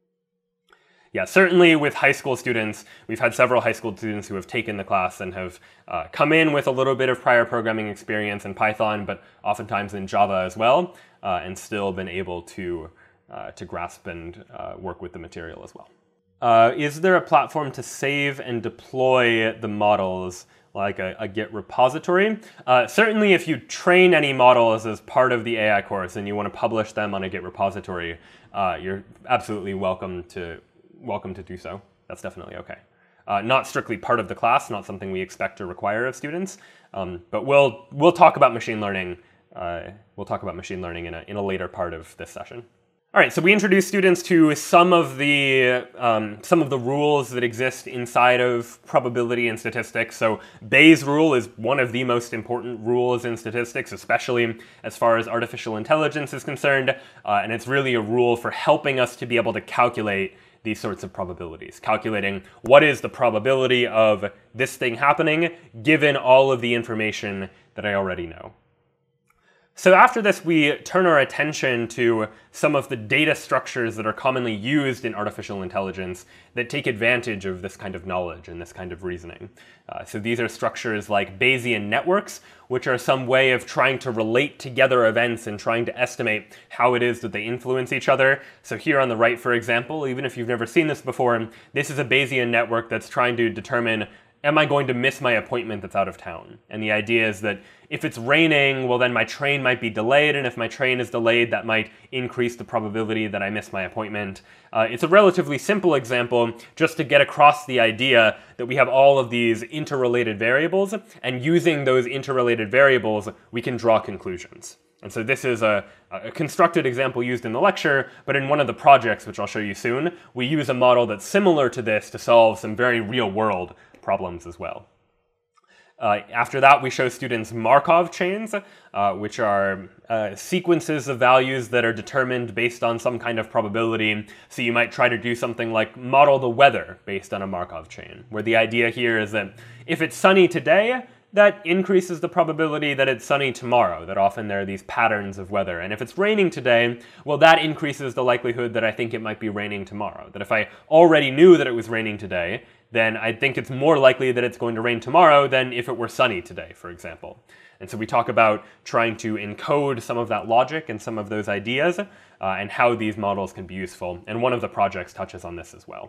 Yeah, certainly with high school students, we've had several high school students who have taken the class and have uh, come in with a little bit of prior programming experience in Python, but oftentimes in Java as well, uh, and still been able to, uh, to grasp and uh, work with the material as well. Uh, is there a platform to save and deploy the models, like a, a Git repository? Uh, certainly if you train any models as part of the A I course and you want to publish them on a Git repository, uh, you're absolutely welcome to welcome to do so. That's definitely okay. Uh, not strictly part of the class, not something we expect or require of students, um, but we'll we'll talk about machine learning. Uh, we'll talk about machine learning in a in a later part of this session. All right, so we introduced students to some of the um, some of the rules that exist inside of probability and statistics. So Bayes' rule is one of the most important rules in statistics, especially as far as artificial intelligence is concerned, uh, and it's really a rule for helping us to be able to calculate these sorts of probabilities, calculating what is the probability of this thing happening given all of the information that I already know. So after this, we turn our attention to some of the data structures that are commonly used in artificial intelligence that take advantage of this kind of knowledge and this kind of reasoning. Uh, so these are structures like Bayesian networks, which are some way of trying to relate together events and trying to estimate how it is that they influence each other. So here on the right, for example, even if you've never seen this before, this is a Bayesian network that's trying to determine, am I going to miss my appointment that's out of town? And the idea is that if it's raining, well then my train might be delayed, and if my train is delayed, that might increase the probability that I miss my appointment. Uh, it's a relatively simple example just to get across the idea that we have all of these interrelated variables, and using those interrelated variables, we can draw conclusions. And so this is a, a constructed example used in the lecture, but in one of the projects, which I'll show you soon, we use a model that's similar to this to solve some very real-world problems as well. Uh, after that, we show students Markov chains, uh, which are uh, sequences of values that are determined based on some kind of probability. So you might try to do something like model the weather based on a Markov chain, where the idea here is that if it's sunny today, that increases the probability that it's sunny tomorrow, that often there are these patterns of weather. And if it's raining today, well, that increases the likelihood that I think it might be raining tomorrow. That if I already knew that it was raining today, then I think it's more likely that it's going to rain tomorrow than if it were sunny today, for example. And so we talk about trying to encode some of that logic and some of those ideas uh, and how these models can be useful. And one of the projects touches on this as well.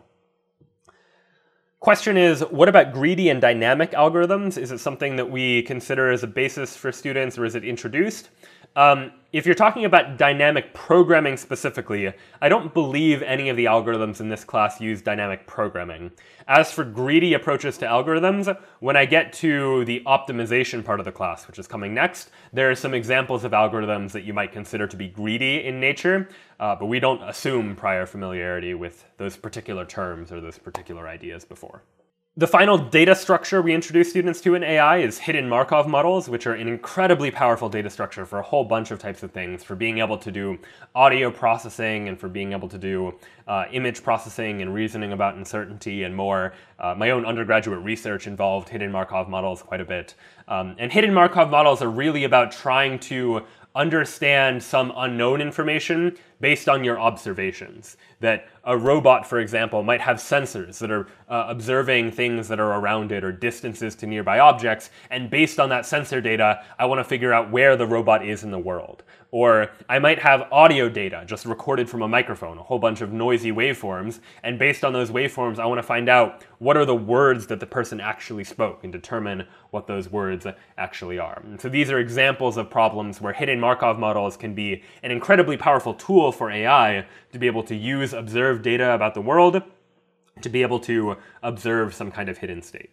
Question is, what about greedy and dynamic algorithms? Is it something that we consider as a basis for students, or is it introduced? Um, if you're talking about dynamic programming specifically, I don't believe any of the algorithms in this class use dynamic programming. As for greedy approaches to algorithms, when I get to the optimization part of the class, which is coming next, there are some examples of algorithms that you might consider to be greedy in nature, uh, but we don't assume prior familiarity with those particular terms or those particular ideas before. The final data structure we introduce students to in A I is hidden Markov models, which are an incredibly powerful data structure for a whole bunch of types of things, for being able to do audio processing and for being able to do uh, image processing and reasoning about uncertainty and more. Uh, my own undergraduate research involved hidden Markov models quite a bit. Um, and hidden Markov models are really about trying to understand some unknown information based on your observations. That a robot, for example, might have sensors that are uh, observing things that are around it or distances to nearby objects, and based on that sensor data, I want to figure out where the robot is in the world. Or I might have audio data just recorded from a microphone, a whole bunch of noisy waveforms, and based on those waveforms, I want to find out what are the words that the person actually spoke and determine what those words actually are. And so these are examples of problems where hidden Markov models can be an incredibly powerful tool for A I to be able to use observed data about the world to be able to observe some kind of hidden state.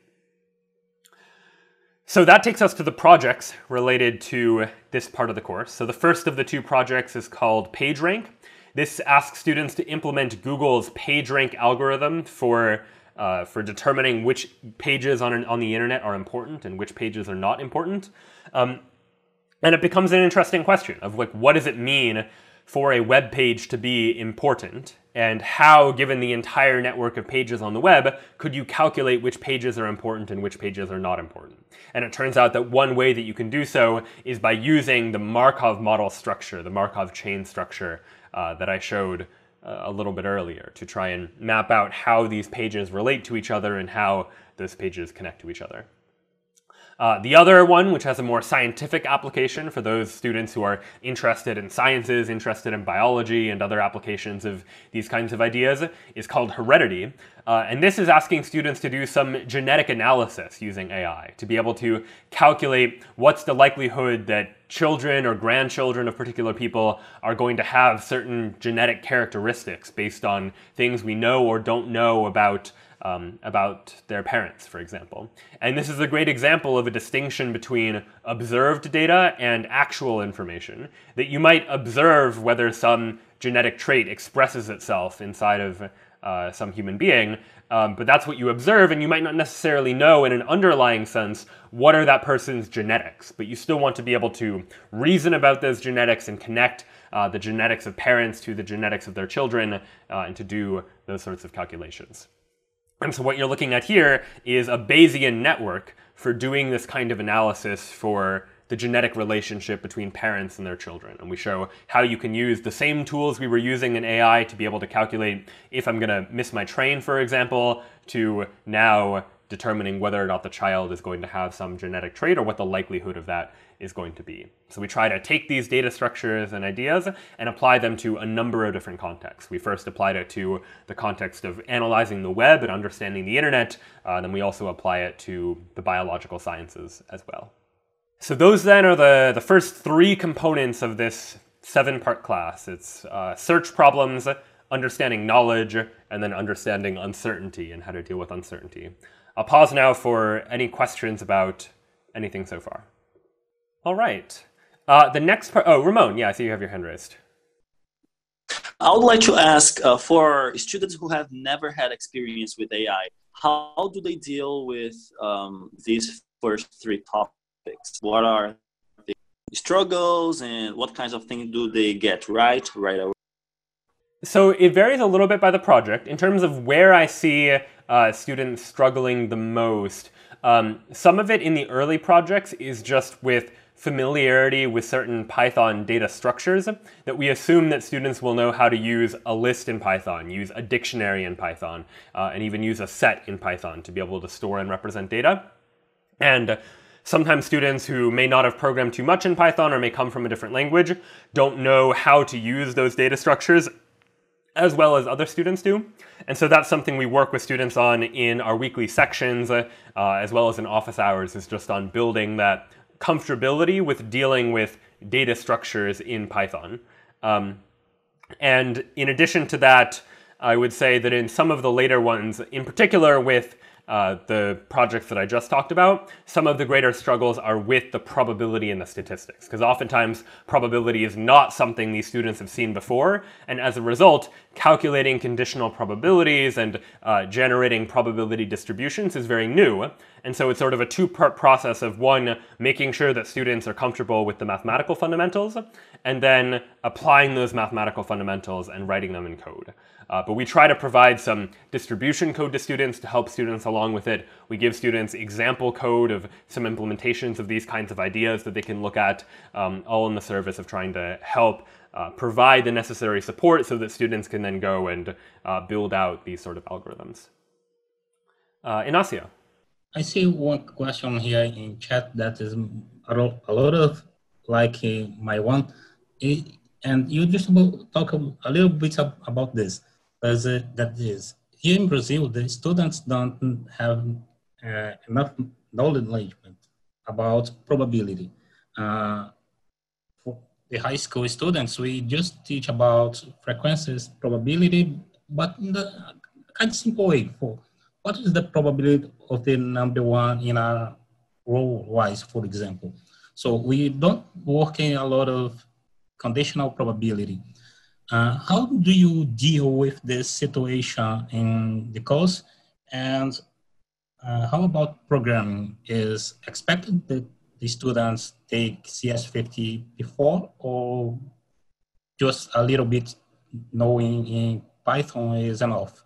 So that takes us to the projects related to this part of the course. So the first of the two projects is called PageRank. This asks students to implement Google's PageRank algorithm for uh, for determining which pages on, an, on the internet are important and which pages are not important. Um, and it becomes an interesting question of like, what does it mean for a web page to be important, and how, given the entire network of pages on the web, could you calculate which pages are important and which pages are not important? And it turns out that one way that you can do so is by using the Markov model structure, the Markov chain structure uh, that I showed uh, a little bit earlier, to try and map out how these pages relate to each other and how those pages connect to each other. Uh, the other one, which has a more scientific application for those students who are interested in sciences, interested in biology and other applications of these kinds of ideas, is called Heredity. Uh, and this is asking students to do some genetic analysis using A I, to be able to calculate what's the likelihood that children or grandchildren of particular people are going to have certain genetic characteristics based on things we know or don't know about Um, about their parents, for example. And this is a great example of a distinction between observed data and actual information, that you might observe whether some genetic trait expresses itself inside of uh, some human being, um, but that's what you observe, and you might not necessarily know in an underlying sense what are that person's genetics, but you still want to be able to reason about those genetics and connect uh, the genetics of parents to the genetics of their children uh, and to do those sorts of calculations. And so what you're looking at here is a Bayesian network for doing this kind of analysis for the genetic relationship between parents and their children. And we show how you can use the same tools we were using in A I to be able to calculate if I'm going to miss my train, for example, to now determining whether or not the child is going to have some genetic trait or what the likelihood of that is going to be. So we try to take these data structures and ideas and apply them to a number of different contexts. We first applied it to the context of analyzing the web and understanding the internet. Uh, then we also apply it to the biological sciences as well. So those then are the, the first three components of this seven-part class. It's uh, search problems, understanding knowledge, and then understanding uncertainty and how to deal with uncertainty. I'll pause now for any questions about anything so far. All right. Uh, the next part, oh, Ramon, yeah, I see you have your hand raised. I would like to ask uh, for students who have never had experience with A I, how do they deal with um, these first three topics? What are the struggles and what kinds of things do they get right right away? So it varies a little bit by the project. In terms of where I see uh, students struggling the most, um, some of it in the early projects is just with familiarity with certain Python data structures, that we assume that students will know how to use a list in Python, use a dictionary in Python, uh, and even use a set in Python to be able to store and represent data. And sometimes students who may not have programmed too much in Python or may come from a different language don't know how to use those data structures as well as other students do. And so that's something we work with students on in our weekly sections, uh, uh, as well as in office hours, is just on building that comfortability with dealing with data structures in Python. Um, and in addition to that, I would say that in some of the later ones, in particular with uh, the projects that I just talked about, some of the greater struggles are with the probability and the statistics, because oftentimes probability is not something these students have seen before, and as a result, calculating conditional probabilities and uh, generating probability distributions is very new. And so it's sort of a two-part process of, one, making sure that students are comfortable with the mathematical fundamentals, and then applying those mathematical fundamentals and writing them in code. Uh, but we try to provide some distribution code to students to help students along with it. We give students example code of some implementations of these kinds of ideas that they can look at, um, all in the service of trying to help uh, provide the necessary support so that students can then go and uh, build out these sort of algorithms. Uh, Inacio. I see one question here in chat that is a lot of like uh, my one, it, and you just talk a little bit about this. As uh, that is here in Brazil, the students don't have uh, enough knowledge about probability. Uh, for the high school students, we just teach about frequencies, probability, but in the kind of simple way. For what is the probability of the number one in a row wise, for example? So we don't work in a lot of conditional probability. Uh, how do you deal with this situation in the course? And uh, how about programming? Is expected that the students take C S fifty before, or just a little bit knowing in Python is enough?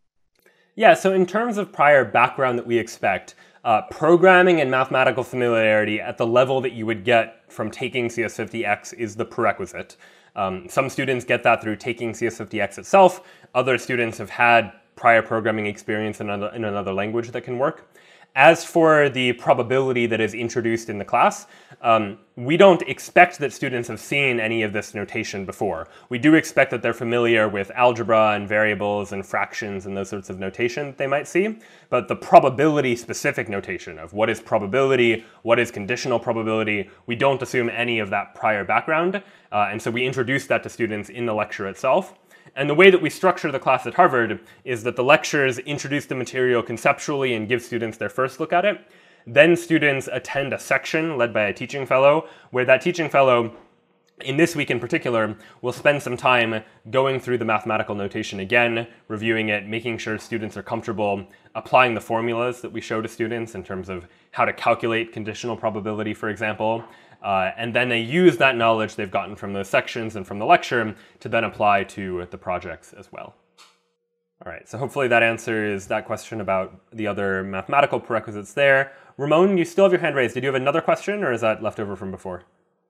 Yeah, so in terms of prior background that we expect, uh, programming and mathematical familiarity at the level that you would get from taking C S fifty X is the prerequisite. Um, some students get that through taking C S fifty X itself. Other students have had prior programming experience in another, in another language that can work. As for the probability that is introduced in the class, um, we don't expect that students have seen any of this notation before. We do expect that they're familiar with algebra and variables and fractions and those sorts of notation that they might see, but the probability-specific notation of what is probability, what is conditional probability, we don't assume any of that prior background, uh, and so we introduce that to students in the lecture itself. And the way that we structure the class at Harvard is that the lectures introduce the material conceptually and give students their first look at it. Then students attend a section led by a teaching fellow, where that teaching fellow, in this week in particular, will spend some time going through the mathematical notation again, reviewing it, making sure students are comfortable applying the formulas that we show to students in terms of how to calculate conditional probability, for example. Uh, and then they use that knowledge they've gotten from those sections and from the lecture to then apply to the projects as well. All right, so hopefully that answers that question about the other mathematical prerequisites there. Ramon, you still have your hand raised. Did you have another question, or is that left over from before?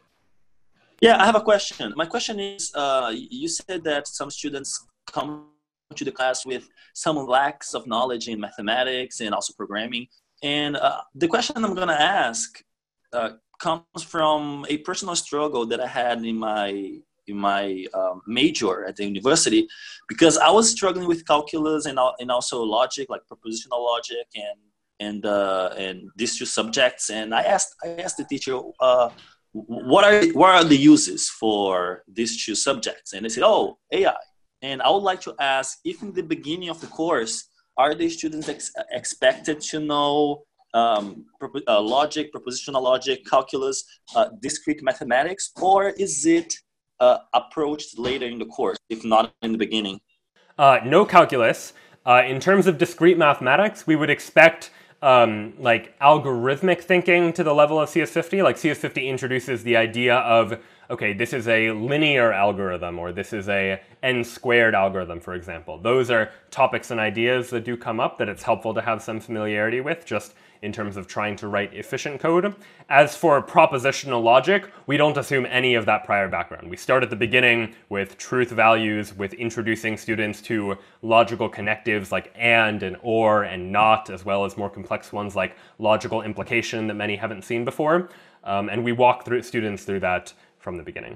Yeah, I have a question. My question is, uh, you said that some students come to the class with some lacks of knowledge in mathematics and also programming. And uh, the question I'm going to ask uh, comes from a personal struggle that I had in my in my um, major at the university, because I was struggling with calculus and and also logic, like propositional logic and and uh, and these two subjects. And I asked I asked the teacher, uh, what are what are the uses for these two subjects? And they said, oh, A I. And I would like to ask if in the beginning of the course, are the students ex expected to know um, uh, logic, propositional logic, calculus, uh, discrete mathematics, or is it uh, approached later in the course, if not in the beginning? Uh, no calculus. Uh, in terms of discrete mathematics, we would expect um, like algorithmic thinking to the level of C S fifty. Like C S fifty introduces the idea of, okay, this is a linear algorithm, or this is a n squared algorithm, for example. Those are topics and ideas that do come up that it's helpful to have some familiarity with, just in terms of trying to write efficient code. As for propositional logic, we don't assume any of that prior background. We start at the beginning with truth values, with introducing students to logical connectives like and and or and not, as well as more complex ones like logical implication that many haven't seen before. Um, and we walk through students through that from the beginning.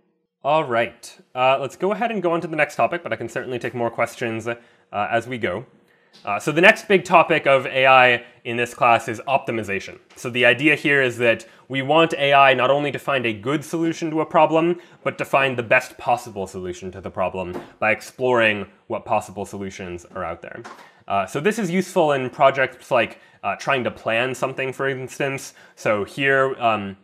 All right, uh, let's go ahead and go on to the next topic, but I can certainly take more questions uh, as we go. Uh, so the next big topic of A I in this class is optimization. So the idea here is that we want A I not only to find a good solution to a problem, but to find the best possible solution to the problem by exploring what possible solutions are out there. Uh, so this is useful in projects like uh, trying to plan something, for instance. So here, um,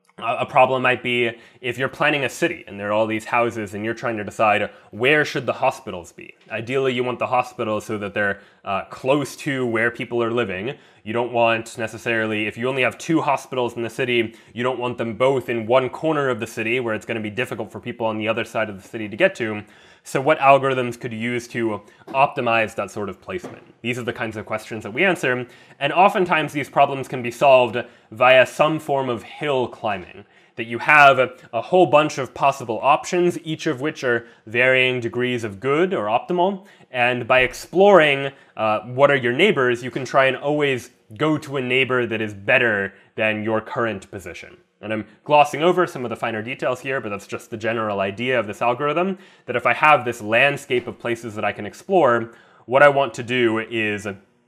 a problem might be if you're planning a city and there are all these houses and you're trying to decide where should the hospitals be. Ideally, you want the hospitals so that they're uh, close to where people are living. You don't want necessarily, if you only have two hospitals in the city, you don't want them both in one corner of the city where it's going to be difficult for people on the other side of the city to get to. So what algorithms could you use to optimize that sort of placement? These are the kinds of questions that we answer, and oftentimes these problems can be solved via some form of hill climbing, that you have a, a whole bunch of possible options, each of which are varying degrees of good or optimal, and by exploring uh, what are your neighbors, you can try and always go to a neighbor that is better than your current position. And I'm glossing over some of the finer details here, but that's just the general idea of this algorithm, that if I have this landscape of places that I can explore, what I want to do is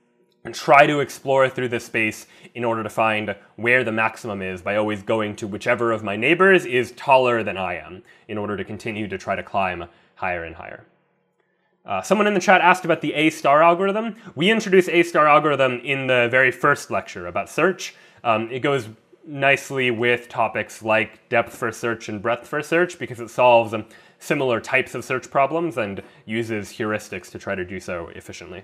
try to explore through this space in order to find where the maximum is by always going to whichever of my neighbors is taller than I am in order to continue to try to climb higher and higher. Uh, someone in the chat asked about the A-star algorithm. We introduced A-star algorithm in the very first lecture about search. Um, it goes nicely with topics like depth first search and breadth first search because it solves um, similar types of search problems and uses heuristics to try to do so efficiently.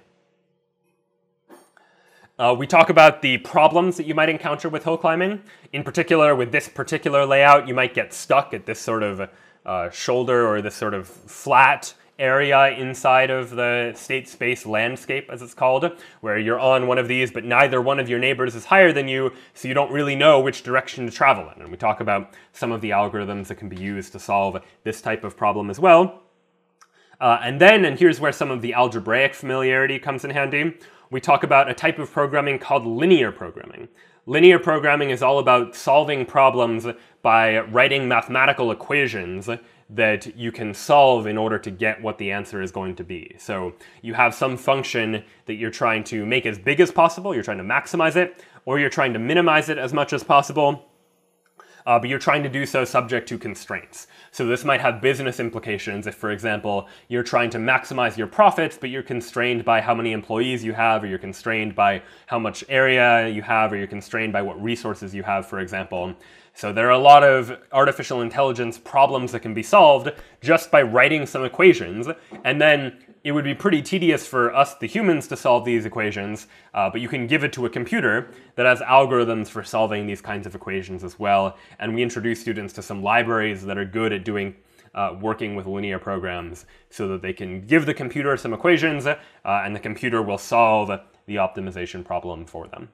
Uh, we talk about the problems that you might encounter with hill climbing. In particular, with this particular layout, you might get stuck at this sort of uh, shoulder or this sort of flat area inside of the state space landscape, as it's called, where you're on one of these, but neither one of your neighbors is higher than you, so you don't really know which direction to travel in. And we talk about some of the algorithms that can be used to solve this type of problem as well. Uh, and then, and here's where some of the algebraic familiarity comes in handy, we talk about a type of programming called linear programming. Linear programming is all about solving problems by writing mathematical equations that you can solve in order to get what the answer is going to be. So you have some function that you're trying to make as big as possible, you're trying to maximize it, or you're trying to minimize it as much as possible, uh, but you're trying to do so subject to constraints. So this might have business implications if, for example, you're trying to maximize your profits, but you're constrained by how many employees you have, or you're constrained by how much area you have, or you're constrained by what resources you have, for example. So there are a lot of artificial intelligence problems that can be solved just by writing some equations, and then it would be pretty tedious for us, the humans, to solve these equations, uh, but you can give it to a computer that has algorithms for solving these kinds of equations as well, and we introduce students to some libraries that are good at doing uh, working with linear programs so that they can give the computer some equations, uh, and the computer will solve the optimization problem for them.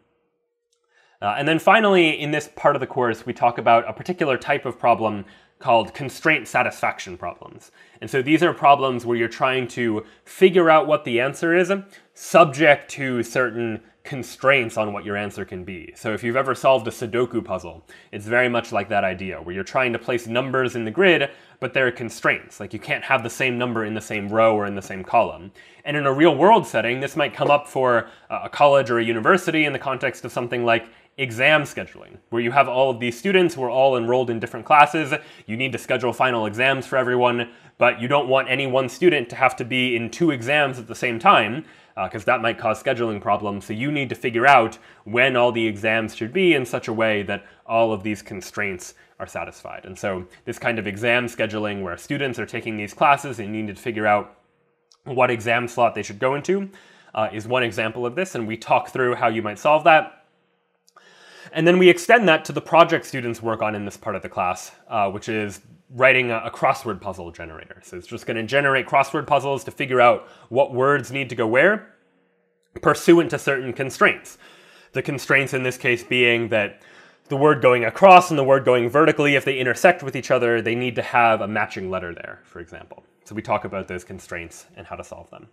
Uh, and then finally, in this part of the course, we talk about a particular type of problem called constraint satisfaction problems. And so these are problems where you're trying to figure out what the answer is subject to certain constraints on what your answer can be. So if you've ever solved a Sudoku puzzle, it's very much like that idea, where you're trying to place numbers in the grid, but there are constraints. Like you can't have the same number in the same row or in the same column. And in a real world setting, this might come up for a college or a university in the context of something like exam scheduling, where you have all of these students who are all enrolled in different classes. You need to schedule final exams for everyone, but you don't want any one student to have to be in two exams at the same time, because uh, that might cause scheduling problems. So you need to figure out when all the exams should be in such a way that all of these constraints are satisfied. And so this kind of exam scheduling where students are taking these classes and need to figure out what exam slot they should go into uh, is one example of this, and we talk through how you might solve that. And then we extend that to the project students work on in this part of the class, uh, which is writing a, a crossword puzzle generator. So it's just going to generate crossword puzzles to figure out what words need to go where, pursuant to certain constraints. The constraints in this case being that the word going across and the word going vertically, if they intersect with each other, they need to have a matching letter there, for example. So we talk about those constraints and how to solve them.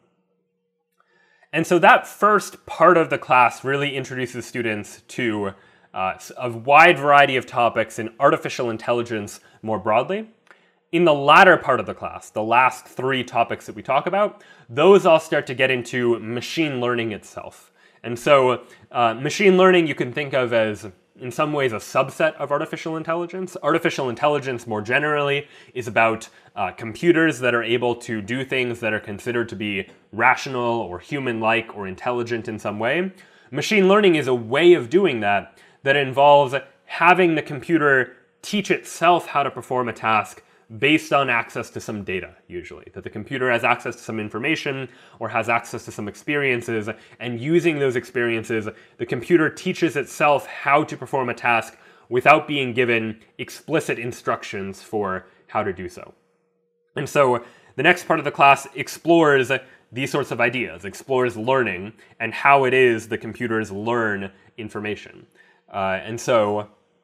And so that first part of the class really introduces students to uh, a wide variety of topics in artificial intelligence more broadly. In the latter part of the class, the last three topics that we talk about, those all start to get into machine learning itself. And so uh, machine learning you can think of as, in some ways, a subset of artificial intelligence. Artificial intelligence, more generally, is about uh, computers that are able to do things that are considered to be rational or human-like or intelligent in some way. Machine learning is a way of doing that that involves having the computer teach itself how to perform a task based on access to some data, usually. That the computer has access to some information or has access to some experiences, and using those experiences, the computer teaches itself how to perform a task without being given explicit instructions for how to do so. And so the next part of the class explores these sorts of ideas, explores learning and how it is the computers learn information. Uh, and so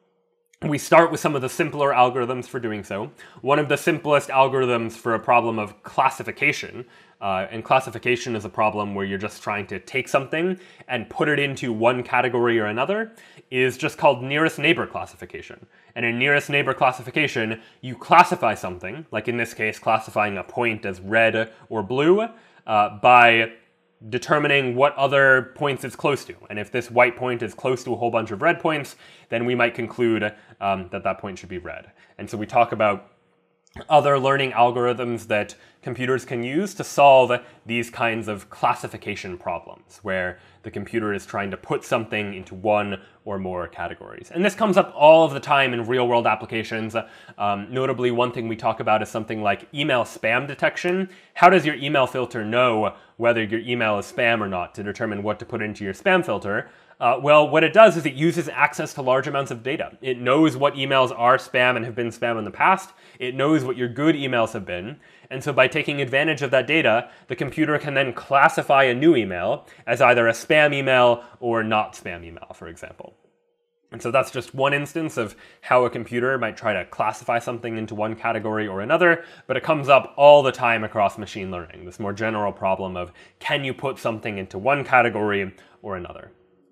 we start with some of the simpler algorithms for doing so. One of the simplest algorithms for a problem of classification, uh, and classification is a problem where you're just trying to take something and put it into one category or another, is just called nearest neighbor classification. And in nearest neighbor classification, you classify something, like in this case classifying a point as red or blue, uh, by determining what other points it's close to. And if this white point is close to a whole bunch of red points, then we might conclude um, that that point should be red. And so we talk about other learning algorithms that computers can use to solve these kinds of classification problems, where the computer is trying to put something into one or more categories. And this comes up all of the time in real-world applications. Um, notably, one thing we talk about is something like email spam detection. How does your email filter know whether your email is spam or not to determine what to put into your spam filter? Uh, well, what it does is it uses access to large amounts of data. It knows what emails are spam and have been spam in the past. It knows what your good emails have been. And so by taking advantage of that data, the computer can then classify a new email as either a spam email or not spam email, for example. And so that's just one instance of how a computer might try to classify something into one category or another, but it comes up all the time across machine learning, this more general problem of can you put something into one category or another.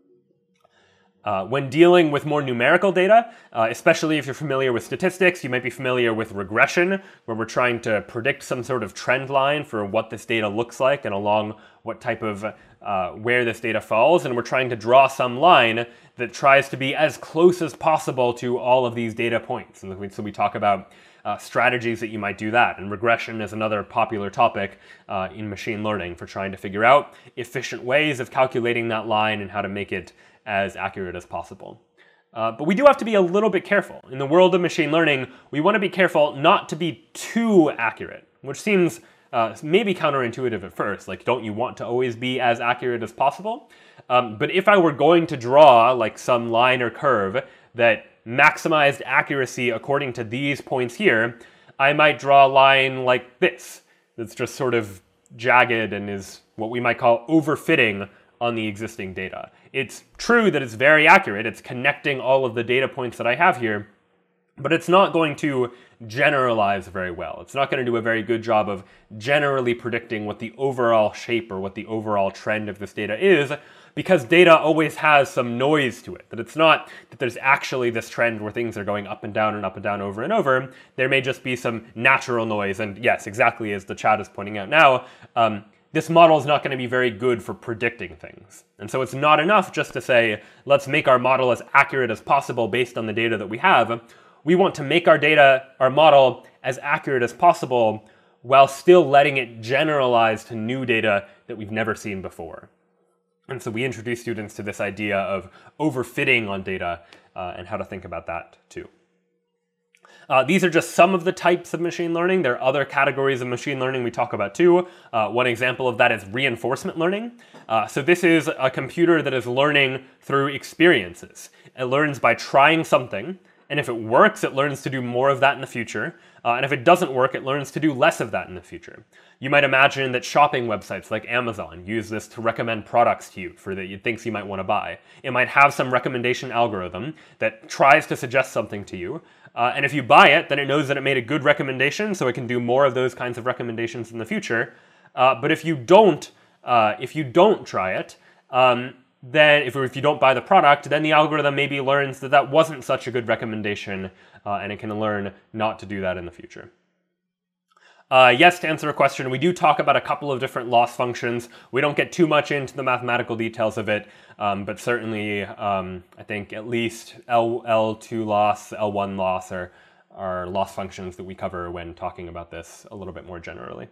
Uh, when dealing with more numerical data, uh, especially if you're familiar with statistics, you might be familiar with regression, where we're trying to predict some sort of trend line for what this data looks like and along what type of, uh, where this data falls, and we're trying to draw some line that tries to be as close as possible to all of these data points. And so we talk about uh, strategies that you might do that, and regression is another popular topic uh, in machine learning for trying to figure out efficient ways of calculating that line and how to make it as accurate as possible. Uh, but we do have to be a little bit careful. In the world of machine learning, we want to be careful not to be too accurate, which seems uh, maybe counterintuitive at first. Like, don't you want to always be as accurate as possible? Um, but if I were going to draw like some line or curve that maximized accuracy according to these points here, I might draw a line like this, that's just sort of jagged and is what we might call overfitting on the existing data. It's true that it's very accurate. It's connecting all of the data points that I have here, but it's not going to generalize very well. It's not going to do a very good job of generally predicting what the overall shape or what the overall trend of this data is, because data always has some noise to it. That it's not that there's actually this trend where things are going up and down and up and down over and over. There may just be some natural noise. And yes, exactly as the chat is pointing out now, um, this model is not going to be very good for predicting things. And so it's not enough just to say, let's make our model as accurate as possible based on the data that we have. We want to make our data, our model, as accurate as possible while still letting it generalize to new data that we've never seen before. And so we introduce students to this idea of overfitting on data uh, and how to think about that too. Uh, these are just some of the types of machine learning. There are other categories of machine learning we talk about too. Uh, one example of that is reinforcement learning. Uh, so this is a computer that is learning through experiences. It learns by trying something, and if it works, it learns to do more of that in the future. Uh, and if it doesn't work, it learns to do less of that in the future. You might imagine that shopping websites like Amazon use this to recommend products to you for the things you might want to buy. It might have some recommendation algorithm that tries to suggest something to you. Uh, and if you buy it, then it knows that it made a good recommendation, so it can do more of those kinds of recommendations in the future. Uh, but if you don't, uh, if you don't try it, um, then if, if you don't buy the product, then the algorithm maybe learns that that wasn't such a good recommendation, uh, and it can learn not to do that in the future. Uh, yes, to answer a question, we do talk about a couple of different loss functions. We don't get too much into the mathematical details of it, um, but certainly um, I think at least L, L two loss, L one loss are, are loss functions that we cover when talking about this a little bit more generally.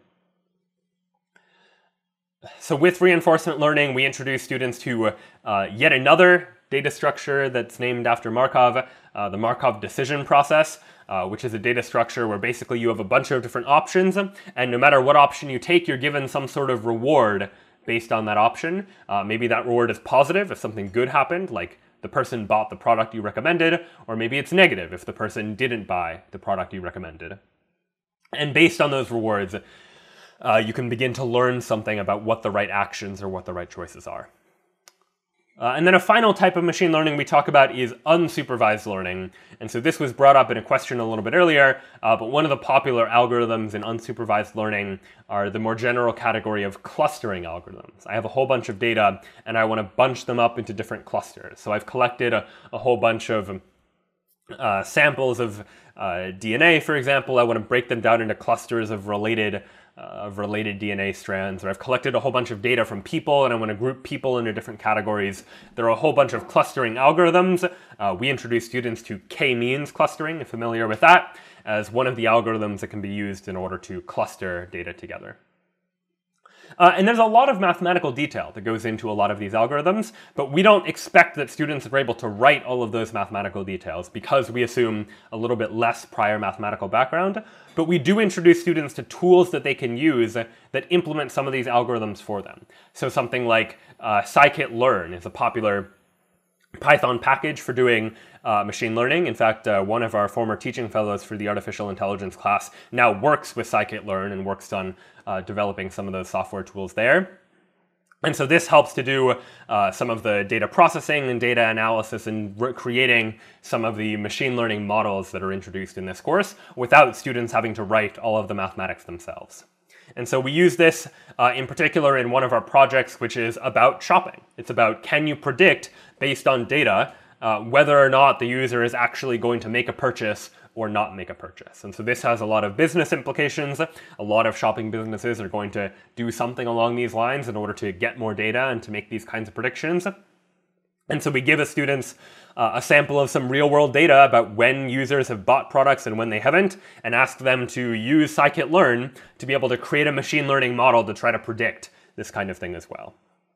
So with reinforcement learning, we introduce students to uh, yet another data structure that's named after Markov, uh, the Markov decision process, uh, which is a data structure where basically you have a bunch of different options, and no matter what option you take, you're given some sort of reward based on that option. Uh, maybe that reward is positive if something good happened, like the person bought the product you recommended, or maybe it's negative if the person didn't buy the product you recommended. And based on those rewards, Uh, you can begin to learn something about what the right actions or what the right choices are. Uh, and then a final type of machine learning we talk about is unsupervised learning. And so this was brought up in a question a little bit earlier, uh, but one of the popular algorithms in unsupervised learning are the more general category of clustering algorithms. I have a whole bunch of data and I want to bunch them up into different clusters. So I've collected a, a whole bunch of uh, samples of uh, D N A, for example. I want to break them down into clusters of related Uh, of related D N A strands, or I've collected a whole bunch of data from people and I want to group people into different categories. There are a whole bunch of clustering algorithms. Uh, we introduce students to k-means clustering, if familiar with that, as one of the algorithms that can be used in order to cluster data together. Uh, and there's a lot of mathematical detail that goes into a lot of these algorithms, but we don't expect that students are able to write all of those mathematical details because we assume a little bit less prior mathematical background. But we do introduce students to tools that they can use that implement some of these algorithms for them. So something like uh, scikit-learn is a popular Python package for doing uh, machine learning. In fact, uh, one of our former teaching fellows for the artificial intelligence class now works with scikit-learn and works on uh, developing some of those software tools there. And so this helps to do uh, some of the data processing and data analysis and creating some of the machine learning models that are introduced in this course without students having to write all of the mathematics themselves. And so we use this uh, in particular in one of our projects, which is about shopping. It's about, can you predict, based on data, uh, whether or not the user is actually going to make a purchase or not make a purchase. And so this has a lot of business implications. A lot of shopping businesses are going to do something along these lines in order to get more data and to make these kinds of predictions. And so we give the students uh, a sample of some real-world data about when users have bought products and when they haven't, and ask them to use scikit-learn to be able to create a machine learning model to try to predict this kind of thing as well.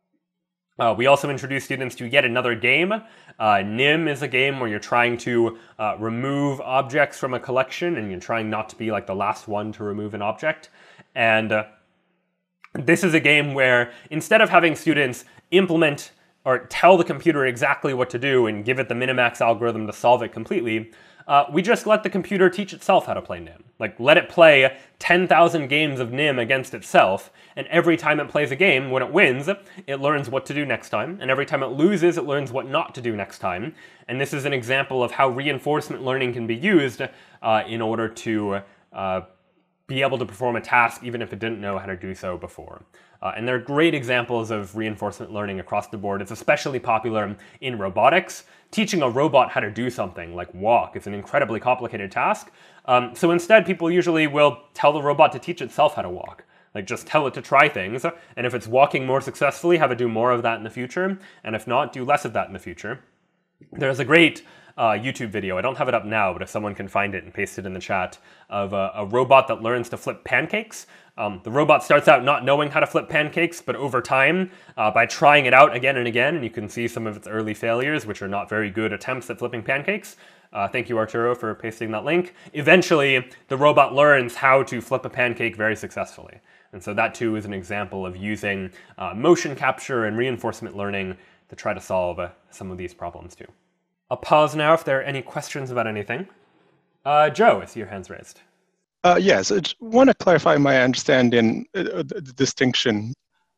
Uh, we also introduce students to yet another game. Uh, N I M is a game where you're trying to uh, remove objects from a collection, and you're trying not to be like the last one to remove an object. And uh, this is a game where instead of having students implement or tell the computer exactly what to do and give it the minimax algorithm to solve it completely, uh, we just let the computer teach itself how to play N I M. Like, let it play ten thousand games of N I M against itself, and every time it plays a game, when it wins, it learns what to do next time, and every time it loses, it learns what not to do next time. And this is an example of how reinforcement learning can be used uh, in order to uh, be able to perform a task even if it didn't know how to do so before. Uh, and there are great examples of reinforcement learning across the board. It's especially popular in robotics. Teaching a robot how to do something, like walk, is an incredibly complicated task. Um, so instead, people usually will tell the robot to teach itself how to walk. Like, just tell it to try things, and if it's walking more successfully, have it do more of that in the future, and if not, do less of that in the future. There's a great uh, YouTube video. I don't have it up now, but if someone can find it and paste it in the chat, of a, a robot that learns to flip pancakes. Um, the robot starts out not knowing how to flip pancakes, but over time, uh, by trying it out again and again, and you can see some of its early failures, which are not very good attempts at flipping pancakes. Uh, thank you, Arturo, for pasting that link. Eventually, the robot learns how to flip a pancake very successfully. And so that, too, is an example of using uh, motion capture and reinforcement learning to try to solve uh, some of these problems, too. I'll pause now if there are any questions about anything. Uh, Joe, I see your hand's raised. Uh, yes, I just want to clarify my understanding, uh, the, the distinction.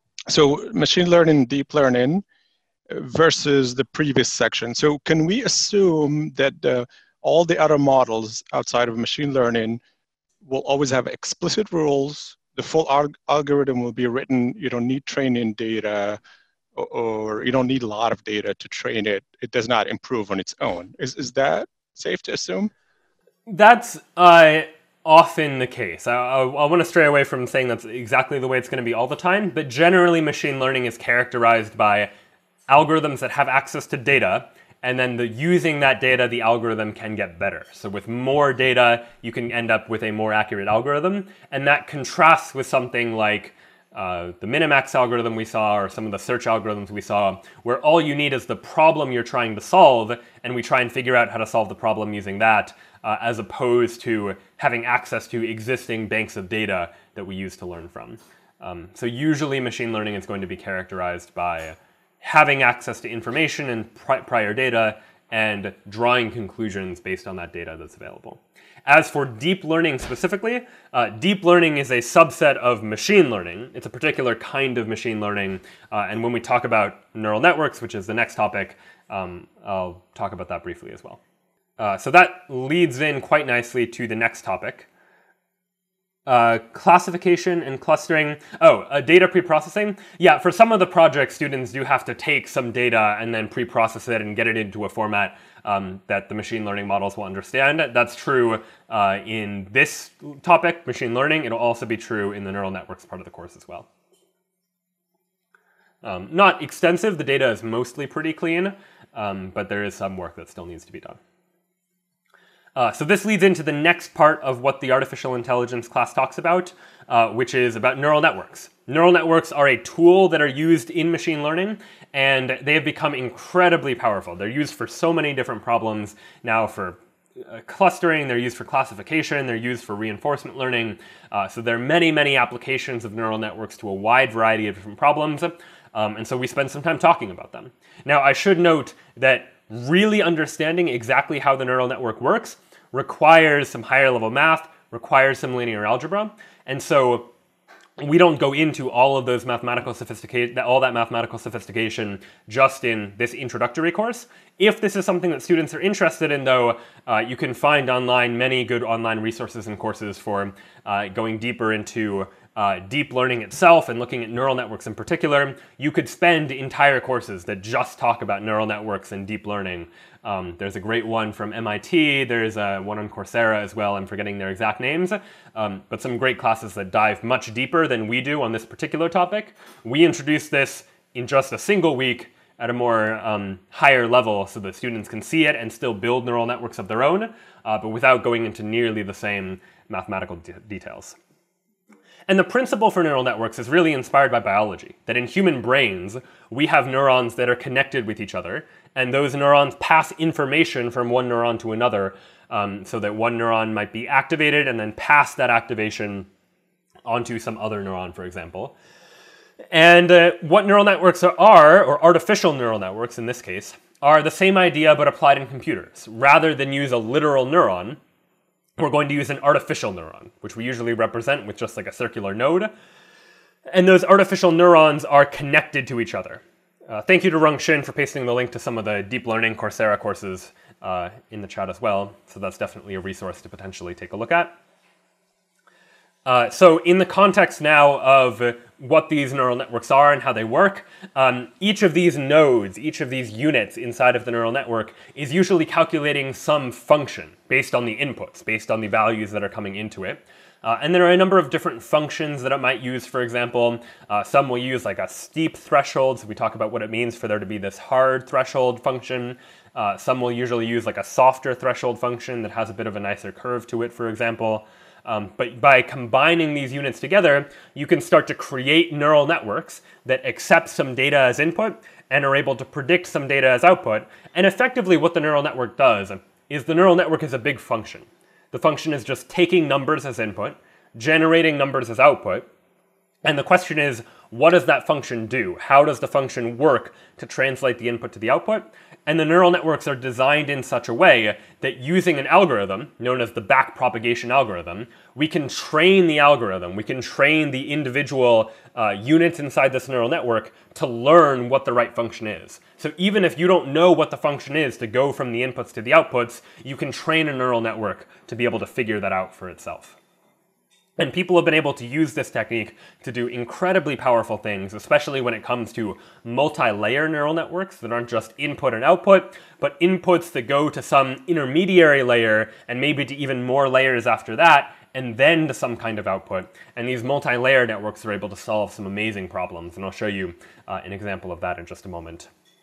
So machine learning, deep learning versus the previous section. So can we assume that uh, all the other models outside of machine learning will always have explicit rules? The full alg algorithm will be written, you don't need training data, or, or you don't need a lot of data to train it. It does not improve on its own. Is, is that safe to assume? That's uh, often the case. I, I, I want to stray away from saying that's exactly the way it's going to be all the time, but generally machine learning is characterized by algorithms that have access to data, and then the, using that data, the algorithm can get better. So with more data, you can end up with a more accurate algorithm, and that contrasts with something like uh, the Minimax algorithm we saw, or some of the search algorithms we saw, where all you need is the problem you're trying to solve, and we try and figure out how to solve the problem using that, uh, as opposed to having access to existing banks of data that we use to learn from. Um, so usually machine learning is going to be characterized by having access to information and pri prior data and drawing conclusions based on that data that's available. As for deep learning specifically, uh, deep learning is a subset of machine learning. It's a particular kind of machine learning, uh, and when we talk about neural networks, which is the next topic, um, I'll talk about that briefly as well. Uh, so that leads in quite nicely to the next topic. Uh, classification and clustering. Oh, uh, data preprocessing. Yeah, for some of the projects, students do have to take some data and then preprocess it and get it into a format um, that the machine learning models will understand. That's true uh, in this topic, machine learning. It'll also be true in the neural networks part of the course as well. Um, not extensive. The data is mostly pretty clean, um, but there is some work that still needs to be done. Uh, so this leads into the next part of what the artificial intelligence class talks about, uh, which is about neural networks. Neural networks are a tool that are used in machine learning, and they have become incredibly powerful. They're used for so many different problems now, for uh, clustering, they're used for classification, they're used for reinforcement learning. Uh, so there are many, many applications of neural networks to a wide variety of different problems, um, and so we spend some time talking about them. Now, I should note that really understanding exactly how the neural network works requires some higher level math, requires some linear algebra, and so we don't go into all of those mathematical sophistication, all that mathematical sophistication just in this introductory course. If this is something that students are interested in, though, uh, you can find online many good online resources and courses for uh, going deeper into uh, deep learning itself and looking at neural networks in particular. You could spend entire courses that just talk about neural networks and deep learning. Um, there's a great one from M I T, there's a one on Coursera as well, I'm forgetting their exact names, um, but some great classes that dive much deeper than we do on this particular topic. We introduce this in just a single week at a more um, higher level so that students can see it and still build neural networks of their own, uh, but without going into nearly the same mathematical de details. And the principle for neural networks is really inspired by biology, that in human brains, we have neurons that are connected with each other, and those neurons pass information from one neuron to another, um, so that one neuron might be activated and then pass that activation onto some other neuron, for example. And uh, what neural networks are, or artificial neural networks in this case, are the same idea but applied in computers. Rather than use a literal neuron, we're going to use an artificial neuron, which we usually represent with just like a circular node. And those artificial neurons are connected to each other. Uh, thank you to Rung Shin for pasting the link to some of the deep learning Coursera courses uh, in the chat as well. So that's definitely a resource to potentially take a look at. Uh, so in the context now of what these neural networks are and how they work, um, each of these nodes, each of these units inside of the neural network is usually calculating some function based on the inputs, based on the values that are coming into it. Uh, and there are a number of different functions that it might use. For example, uh, some will use like a steep threshold, so we talk about what it means for there to be this hard threshold function. Uh, some will usually use like a softer threshold function that has a bit of a nicer curve to it, for example. Um, but by combining these units together, you can start to create neural networks that accept some data as input and are able to predict some data as output. And effectively what the neural network does is the neural network is a big function. The function is just taking numbers as input, generating numbers as output, and the question is, what does that function do? How does the function work to translate the input to the output? And the neural networks are designed in such a way that using an algorithm, known as the backpropagation algorithm, we can train the algorithm, we can train the individual uh, units inside this neural network to learn what the right function is. So even if you don't know what the function is to go from the inputs to the outputs, you can train a neural network to be able to figure that out for itself. And people have been able to use this technique to do incredibly powerful things, especially when it comes to multi-layer neural networks that aren't just input and output, but inputs that go to some intermediary layer and maybe to even more layers after that, and then to some kind of output. And these multi-layer networks are able to solve some amazing problems, and I'll show you uh, an example of that in just a moment.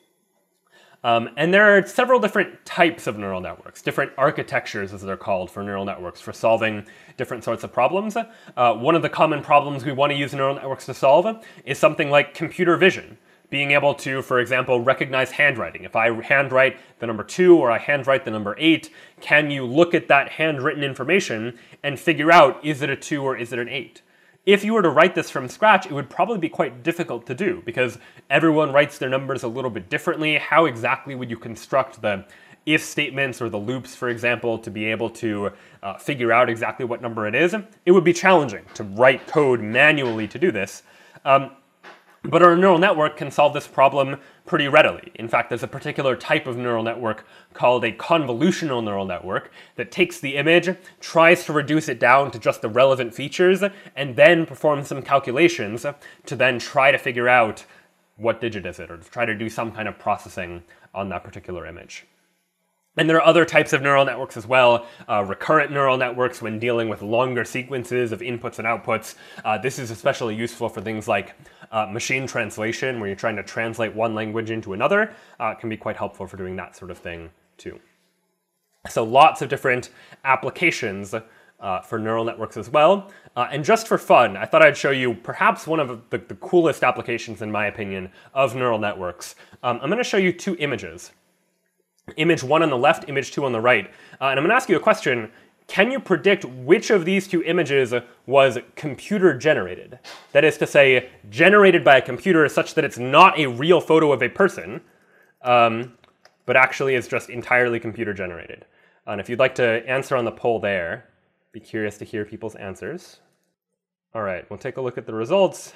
Um, and there are several different types of neural networks, different architectures as they're called for neural networks for solving different sorts of problems. Uh, one of the common problems we want to use neural networks to solve is something like computer vision. Being able to, for example, recognize handwriting. If I handwrite the number two or I handwrite the number eight, can you look at that handwritten information and figure out, is it a two or is it an eight? If you were to write this from scratch, it would probably be quite difficult to do because everyone writes their numbers a little bit differently. How exactly would you construct the if statements or the loops, for example, to be able to uh, figure out exactly what number it is? It would be challenging to write code manually to do this. Um, But our neural network can solve this problem pretty readily. In fact, there's a particular type of neural network called a convolutional neural network that takes the image, tries to reduce it down to just the relevant features, and then performs some calculations to then try to figure out what digit is it, or to try to do some kind of processing on that particular image. And there are other types of neural networks as well, uh, recurrent neural networks when dealing with longer sequences of inputs and outputs. Uh, this is especially useful for things like uh, machine translation, where you're trying to translate one language into another. Uh, it can be quite helpful for doing that sort of thing too. So lots of different applications uh, for neural networks as well. Uh, and just for fun, I thought I'd show you perhaps one of the, the coolest applications, in my opinion, of neural networks. Um, I'm going to show you two images. Image one on the left, image two on the right. Uh, and I'm going to ask you a question. Can you predict which of these two images was computer generated? That is to say, generated by a computer such that it's not a real photo of a person, um, but actually is just entirely computer generated. And if you'd like to answer on the poll there, be curious to hear people's answers. All right, we'll take a look at the results.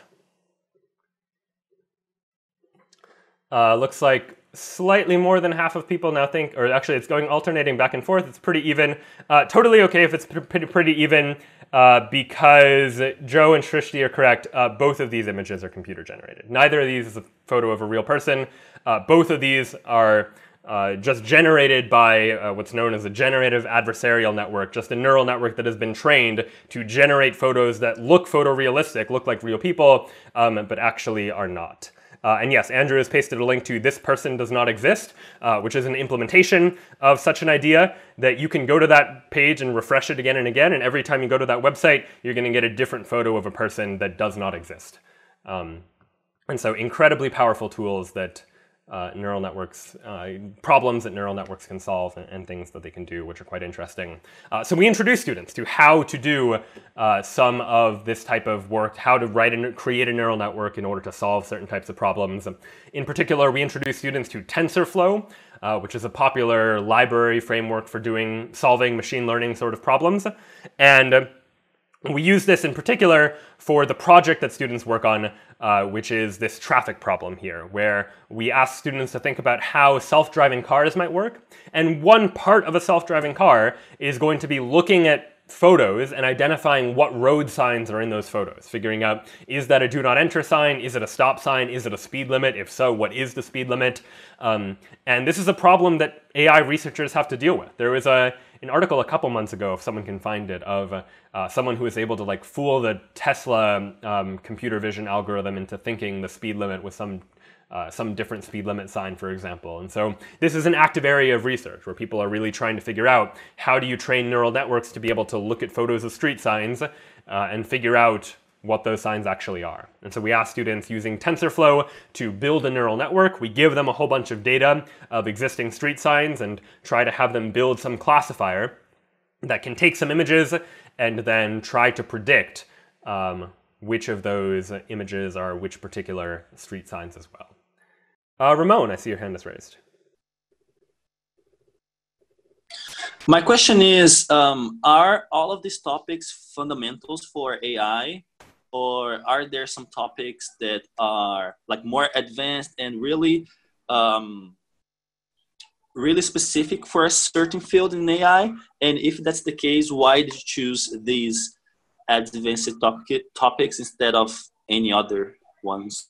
Uh, looks like slightly more than half of people now think, or actually it's going alternating back and forth. It's pretty even. Uh, totally okay if it's pretty, pretty even uh, because Joe and Shrishti are correct. Uh, both of these images are computer generated. Neither of these is a photo of a real person. Uh, both of these are uh, just generated by uh, what's known as a generative adversarial network, just a neural network that has been trained to generate photos that look photorealistic, look like real people, um, but actually are not. Uh, and yes, Andrew has pasted a link to This Person Does Not Exist, uh, which is an implementation of such an idea that you can go to that page and refresh it again and again, and every time you go to that website, you're going to get a different photo of a person that does not exist. Um, and so incredibly powerful tools that uh, neural networks, uh, problems that neural networks can solve and, and things that they can do, which are quite interesting. Uh, so we introduce students to how to do uh, some of this type of work, how to write and create a neural network in order to solve certain types of problems. In particular, we introduce students to TensorFlow, uh, which is a popular library framework for doing, solving machine learning sort of problems. And we use this in particular for the project that students work on, uh, which is this traffic problem here, where we ask students to think about how self-driving cars might work. And one part of a self-driving car is going to be looking at photos and identifying what road signs are in those photos, figuring out, is that a do not enter sign, is it a stop sign, is it a speed limit, if so, what is the speed limit? Um, and this is a problem that A I researchers have to deal with. There was a, an article a couple months ago, if someone can find it, of uh, someone who was able to like fool the Tesla um, computer vision algorithm into thinking the speed limit was some Uh, some different speed limit sign, for example. And so this is an active area of research where people are really trying to figure out, how do you train neural networks to be able to look at photos of street signs uh, and figure out what those signs actually are. And so we ask students using TensorFlow to build a neural network. We give them a whole bunch of data of existing street signs and try to have them build some classifier that can take some images and then try to predict um, which of those images are which particular street signs as well. Uh, Ramon, I see your hand is raised. My question is, um, are all of these topics fundamentals for A I, or are there some topics that are like more advanced and really, um, really specific for a certain field in A I? And if that's the case, why did you choose these advanced topic, topics instead of any other ones?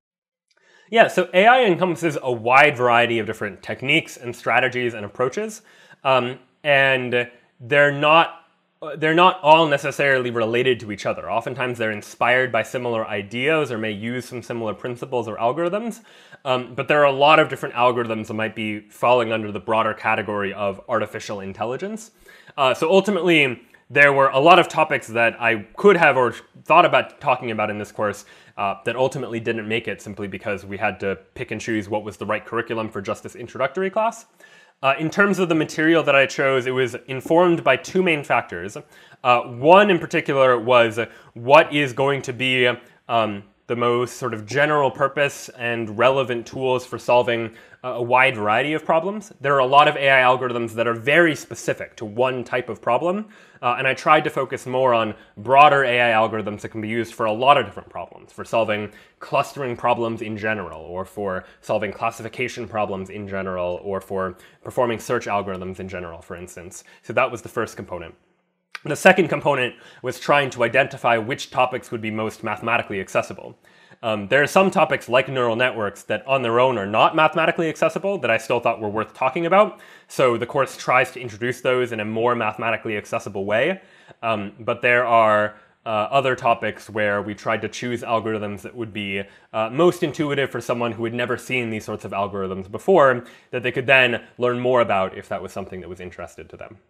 Yeah, so A I encompasses a wide variety of different techniques and strategies and approaches, um, and they're not they're not all necessarily related to each other. Oftentimes they're inspired by similar ideas or may use some similar principles or algorithms, um, but there are a lot of different algorithms that might be falling under the broader category of artificial intelligence. Uh, so ultimately, there were a lot of topics that I could have or thought about talking about in this course uh, that ultimately didn't make it simply because we had to pick and choose what was the right curriculum for just this introductory class. Uh, in terms of the material that I chose, it was informed by two main factors. Uh, one in particular was what is going to be um, the most sort of general purpose and relevant tools for solving a wide variety of problems. There are a lot of A I algorithms that are very specific to one type of problem, uh, and I tried to focus more on broader A I algorithms that can be used for a lot of different problems, for solving clustering problems in general, or for solving classification problems in general, or for performing search algorithms in general, for instance. So that was the first component. The second component was trying to identify which topics would be most mathematically accessible. Um, there are some topics like neural networks that on their own are not mathematically accessible that I still thought were worth talking about. So the course tries to introduce those in a more mathematically accessible way. Um, but there are uh, other topics where we tried to choose algorithms that would be uh, most intuitive for someone who had never seen these sorts of algorithms before, that they could then learn more about if that was something that was interested to them.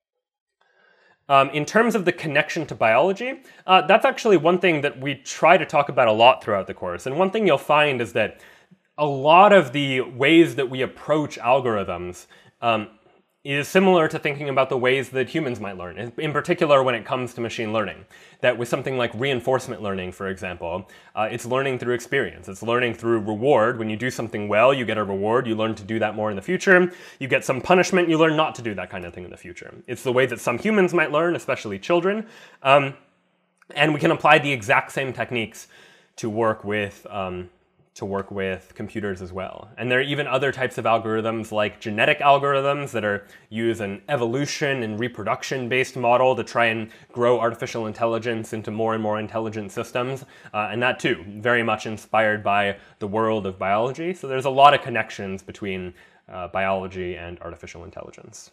Um, in terms of the connection to biology, uh, that's actually one thing that we try to talk about a lot throughout the course. And one thing you'll find is that a lot of the ways that we approach algorithms um, is similar to thinking about the ways that humans might learn, in particular when it comes to machine learning. That with something like reinforcement learning, for example, uh, it's learning through experience. It's learning through reward. When you do something well, you get a reward. You learn to do that more in the future. You get some punishment. You learn not to do that kind of thing in the future. It's the way that some humans might learn, especially children. Um, and we can apply the exact same techniques to work with um, to work with computers as well. And there are even other types of algorithms like genetic algorithms that are use an evolution and reproduction based model to try and grow artificial intelligence into more and more intelligent systems. Uh, and that too, very much inspired by the world of biology. So there's a lot of connections between uh, biology and artificial intelligence.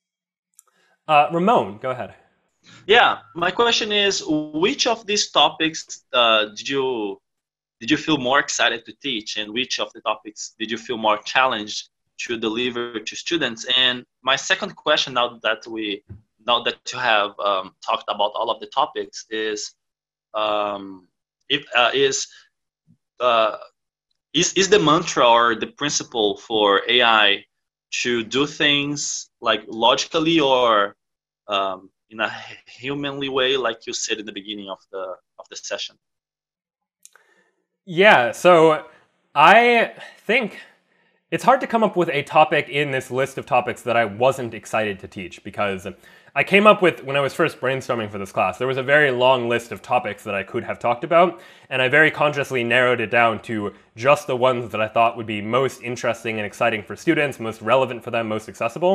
Uh, Ramon, go ahead. Yeah, my question is, which of these topics uh, did you Did you feel more excited to teach, and which of the topics did you feel more challenged to deliver to students? And my second question, now that we, now that you have um, talked about all of the topics, is, um, if uh, is, uh, is is the mantra or the principle for A I to do things like logically or um, in a humanly way, like you said in the beginning of the of the session? Yeah, so I think it's hard to come up with a topic in this list of topics that I wasn't excited to teach, because I came up with, when I was first brainstorming for this class, there was a very long list of topics that I could have talked about, and I very consciously narrowed it down to just the ones that I thought would be most interesting and exciting for students, most relevant for them, most accessible.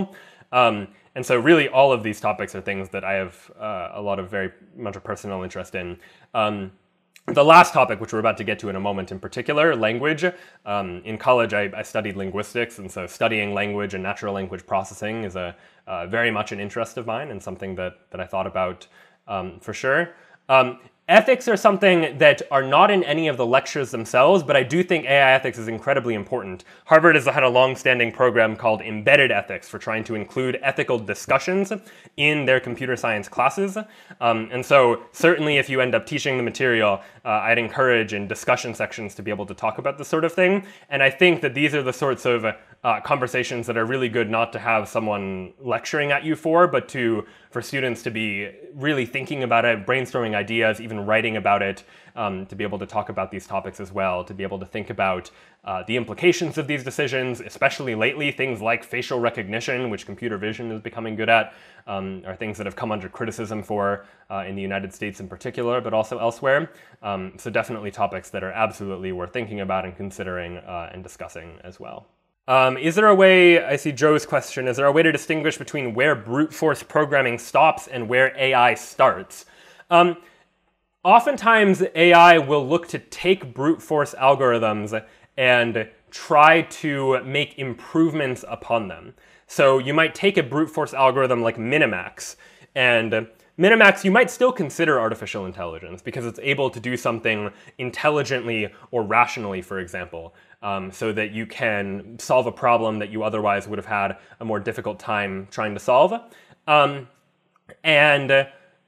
Um, and so really all of these topics are things that I have uh, a lot of very much a personal interest in. Um, The last topic, which we're about to get to in a moment in particular, language. Um, in college, I, I studied linguistics, and so studying language and natural language processing is a uh, very much an interest of mine and something that, that I thought about um, for sure. Um, ethics are something that are not in any of the lectures themselves, but I do think A I ethics is incredibly important. Harvard has had a long-standing program called Embedded Ethics for trying to include ethical discussions in their computer science classes. Um, and so certainly if you end up teaching the material, uh, I'd encourage in discussion sections to be able to talk about this sort of thing. And I think that these are the sorts of uh, conversations that are really good not to have someone lecturing at you for, but to for students to be really thinking about it, brainstorming ideas, even writing about it, um, to be able to talk about these topics as well, to be able to think about uh, the implications of these decisions, especially lately, things like facial recognition, which computer vision is becoming good at, um, are things that have come under criticism for uh, in the United States in particular, but also elsewhere. Um, so definitely topics that are absolutely worth thinking about and considering uh, and discussing as well. Um, is there a way, I see Joe's question, is there a way to distinguish between where brute force programming stops and where A I starts? Um, oftentimes A I will look to take brute force algorithms and try to make improvements upon them. So you might take a brute force algorithm like Minimax, and Minimax you might still consider artificial intelligence because it's able to do something intelligently or rationally, for example. Um, so that you can solve a problem that you otherwise would have had a more difficult time trying to solve. Um, and, uh,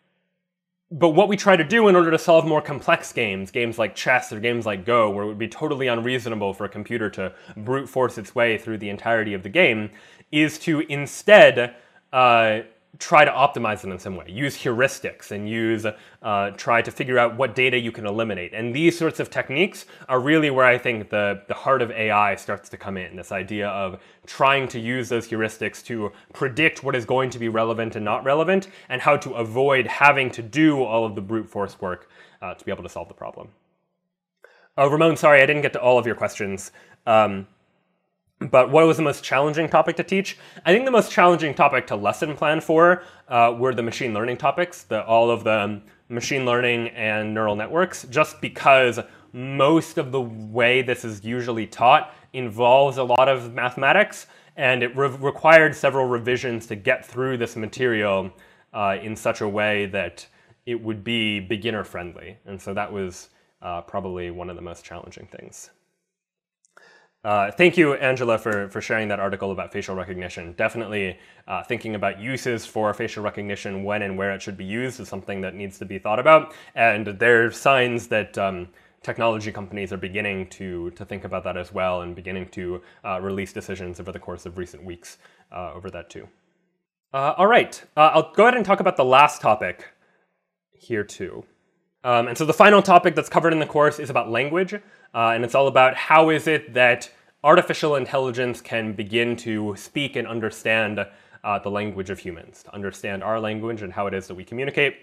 but what we try to do in order to solve more complex games, games like chess or games like Go, where it would be totally unreasonable for a computer to brute force its way through the entirety of the game, is to instead uh, try to optimize them in some way, use heuristics and use, uh, try to figure out what data you can eliminate. And these sorts of techniques are really where I think the, the heart of A I starts to come in, this idea of trying to use those heuristics to predict what is going to be relevant and not relevant, and how to avoid having to do all of the brute force work uh, to be able to solve the problem. Oh, Ramon, sorry, I didn't get to all of your questions. Um, But what was the most challenging topic to teach? I think the most challenging topic to lesson plan for uh, were the machine learning topics, the, all of the machine learning and neural networks, just because most of the way this is usually taught involves a lot of mathematics, and it re required several revisions to get through this material uh, in such a way that it would be beginner friendly. And so that was uh, probably one of the most challenging things. Uh, thank you, Angela, for, for sharing that article about facial recognition. Definitely uh, thinking about uses for facial recognition, when and where it should be used, is something that needs to be thought about. And there are signs that um, technology companies are beginning to, to think about that as well, and beginning to uh, release decisions over the course of recent weeks uh, over that too. Uh, all right, uh, I'll go ahead and talk about the last topic here too. Um, and so the final topic that's covered in the course is about language, uh, and it's all about how is it that artificial intelligence can begin to speak and understand uh, the language of humans, to understand our language and how it is that we communicate.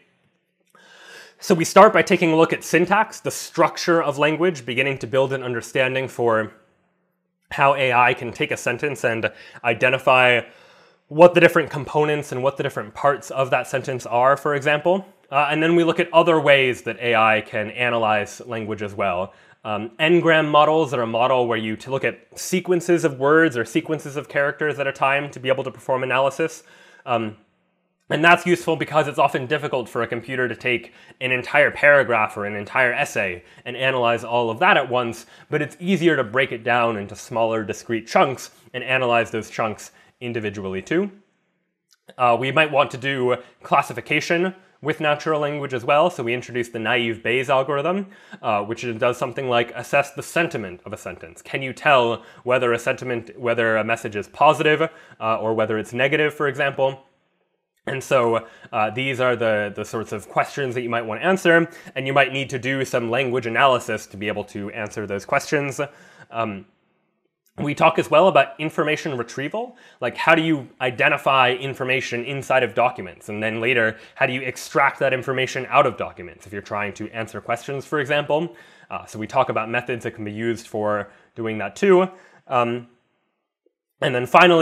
So we start by taking a look at syntax, the structure of language, beginning to build an understanding for how A I can take a sentence and identify what the different components and what the different parts of that sentence are, for example. Uh, and then we look at other ways that A I can analyze language as well. Um, N-gram models are a model where you to look at sequences of words or sequences of characters at a time to be able to perform analysis. Um, and that's useful because it's often difficult for a computer to take an entire paragraph or an entire essay and analyze all of that at once, but it's easier to break it down into smaller, discrete chunks and analyze those chunks individually too. Uh, we might want to do classification with natural language as well, so we introduced the naive Bayes algorithm, uh, which does something like assess the sentiment of a sentence. Can you tell whether a sentiment, whether a message is positive uh, or whether it's negative, for example? And so uh, these are the, the sorts of questions that you might want to answer, and you might need to do some language analysis to be able to answer those questions. Um, We talk as well about information retrieval, like how do you identify information inside of documents, and then later, how do you extract that information out of documents if you're trying to answer questions, for example. Uh, so we talk about methods that can be used for doing that too. Um, and then finally,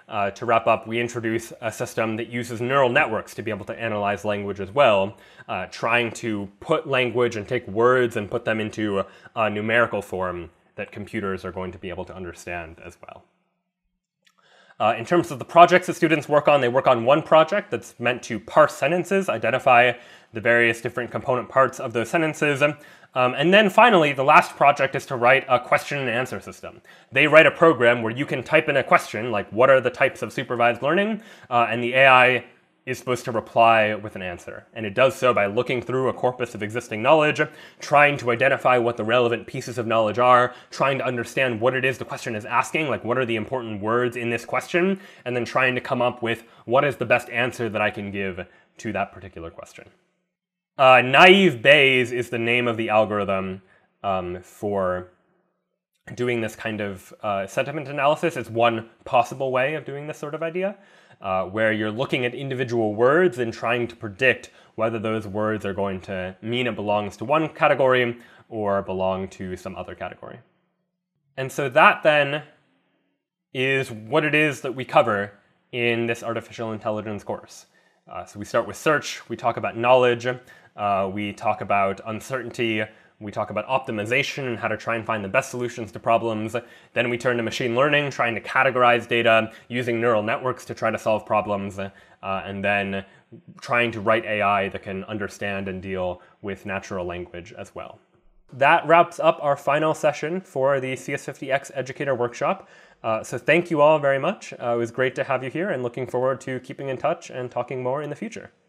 uh, to wrap up, we introduce a system that uses neural networks to be able to analyze language as well, uh, trying to put language and take words and put them into a, a numerical form that computers are going to be able to understand as well. Uh, in terms of the projects that students work on, they work on one project that's meant to parse sentences, identify the various different component parts of those sentences. Um, and then finally, the last project is to write a question and answer system. They write a program where you can type in a question, like what are the types of supervised learning, uh, and the A I is supposed to reply with an answer. And it does so by looking through a corpus of existing knowledge, trying to identify what the relevant pieces of knowledge are, trying to understand what it is the question is asking, like what are the important words in this question, and then trying to come up with what is the best answer that I can give to that particular question. Uh, naive Bayes is the name of the algorithm um, for doing this kind of uh, sentiment analysis. It's one possible way of doing this sort of idea. Uh, where you're looking at individual words and trying to predict whether those words are going to mean it belongs to one category or belong to some other category. And so that then is what it is that we cover in this artificial intelligence course. Uh, so we start with search, we talk about knowledge, uh, we talk about uncertainty, we talk about optimization and how to try and find the best solutions to problems. Then we turn to machine learning, trying to categorize data, using neural networks to try to solve problems, uh, and then trying to write A I that can understand and deal with natural language as well. That wraps up our final session for the C S fifty X Educator Workshop. Uh, so thank you all very much. Uh, it was great to have you here and looking forward to keeping in touch and talking more in the future.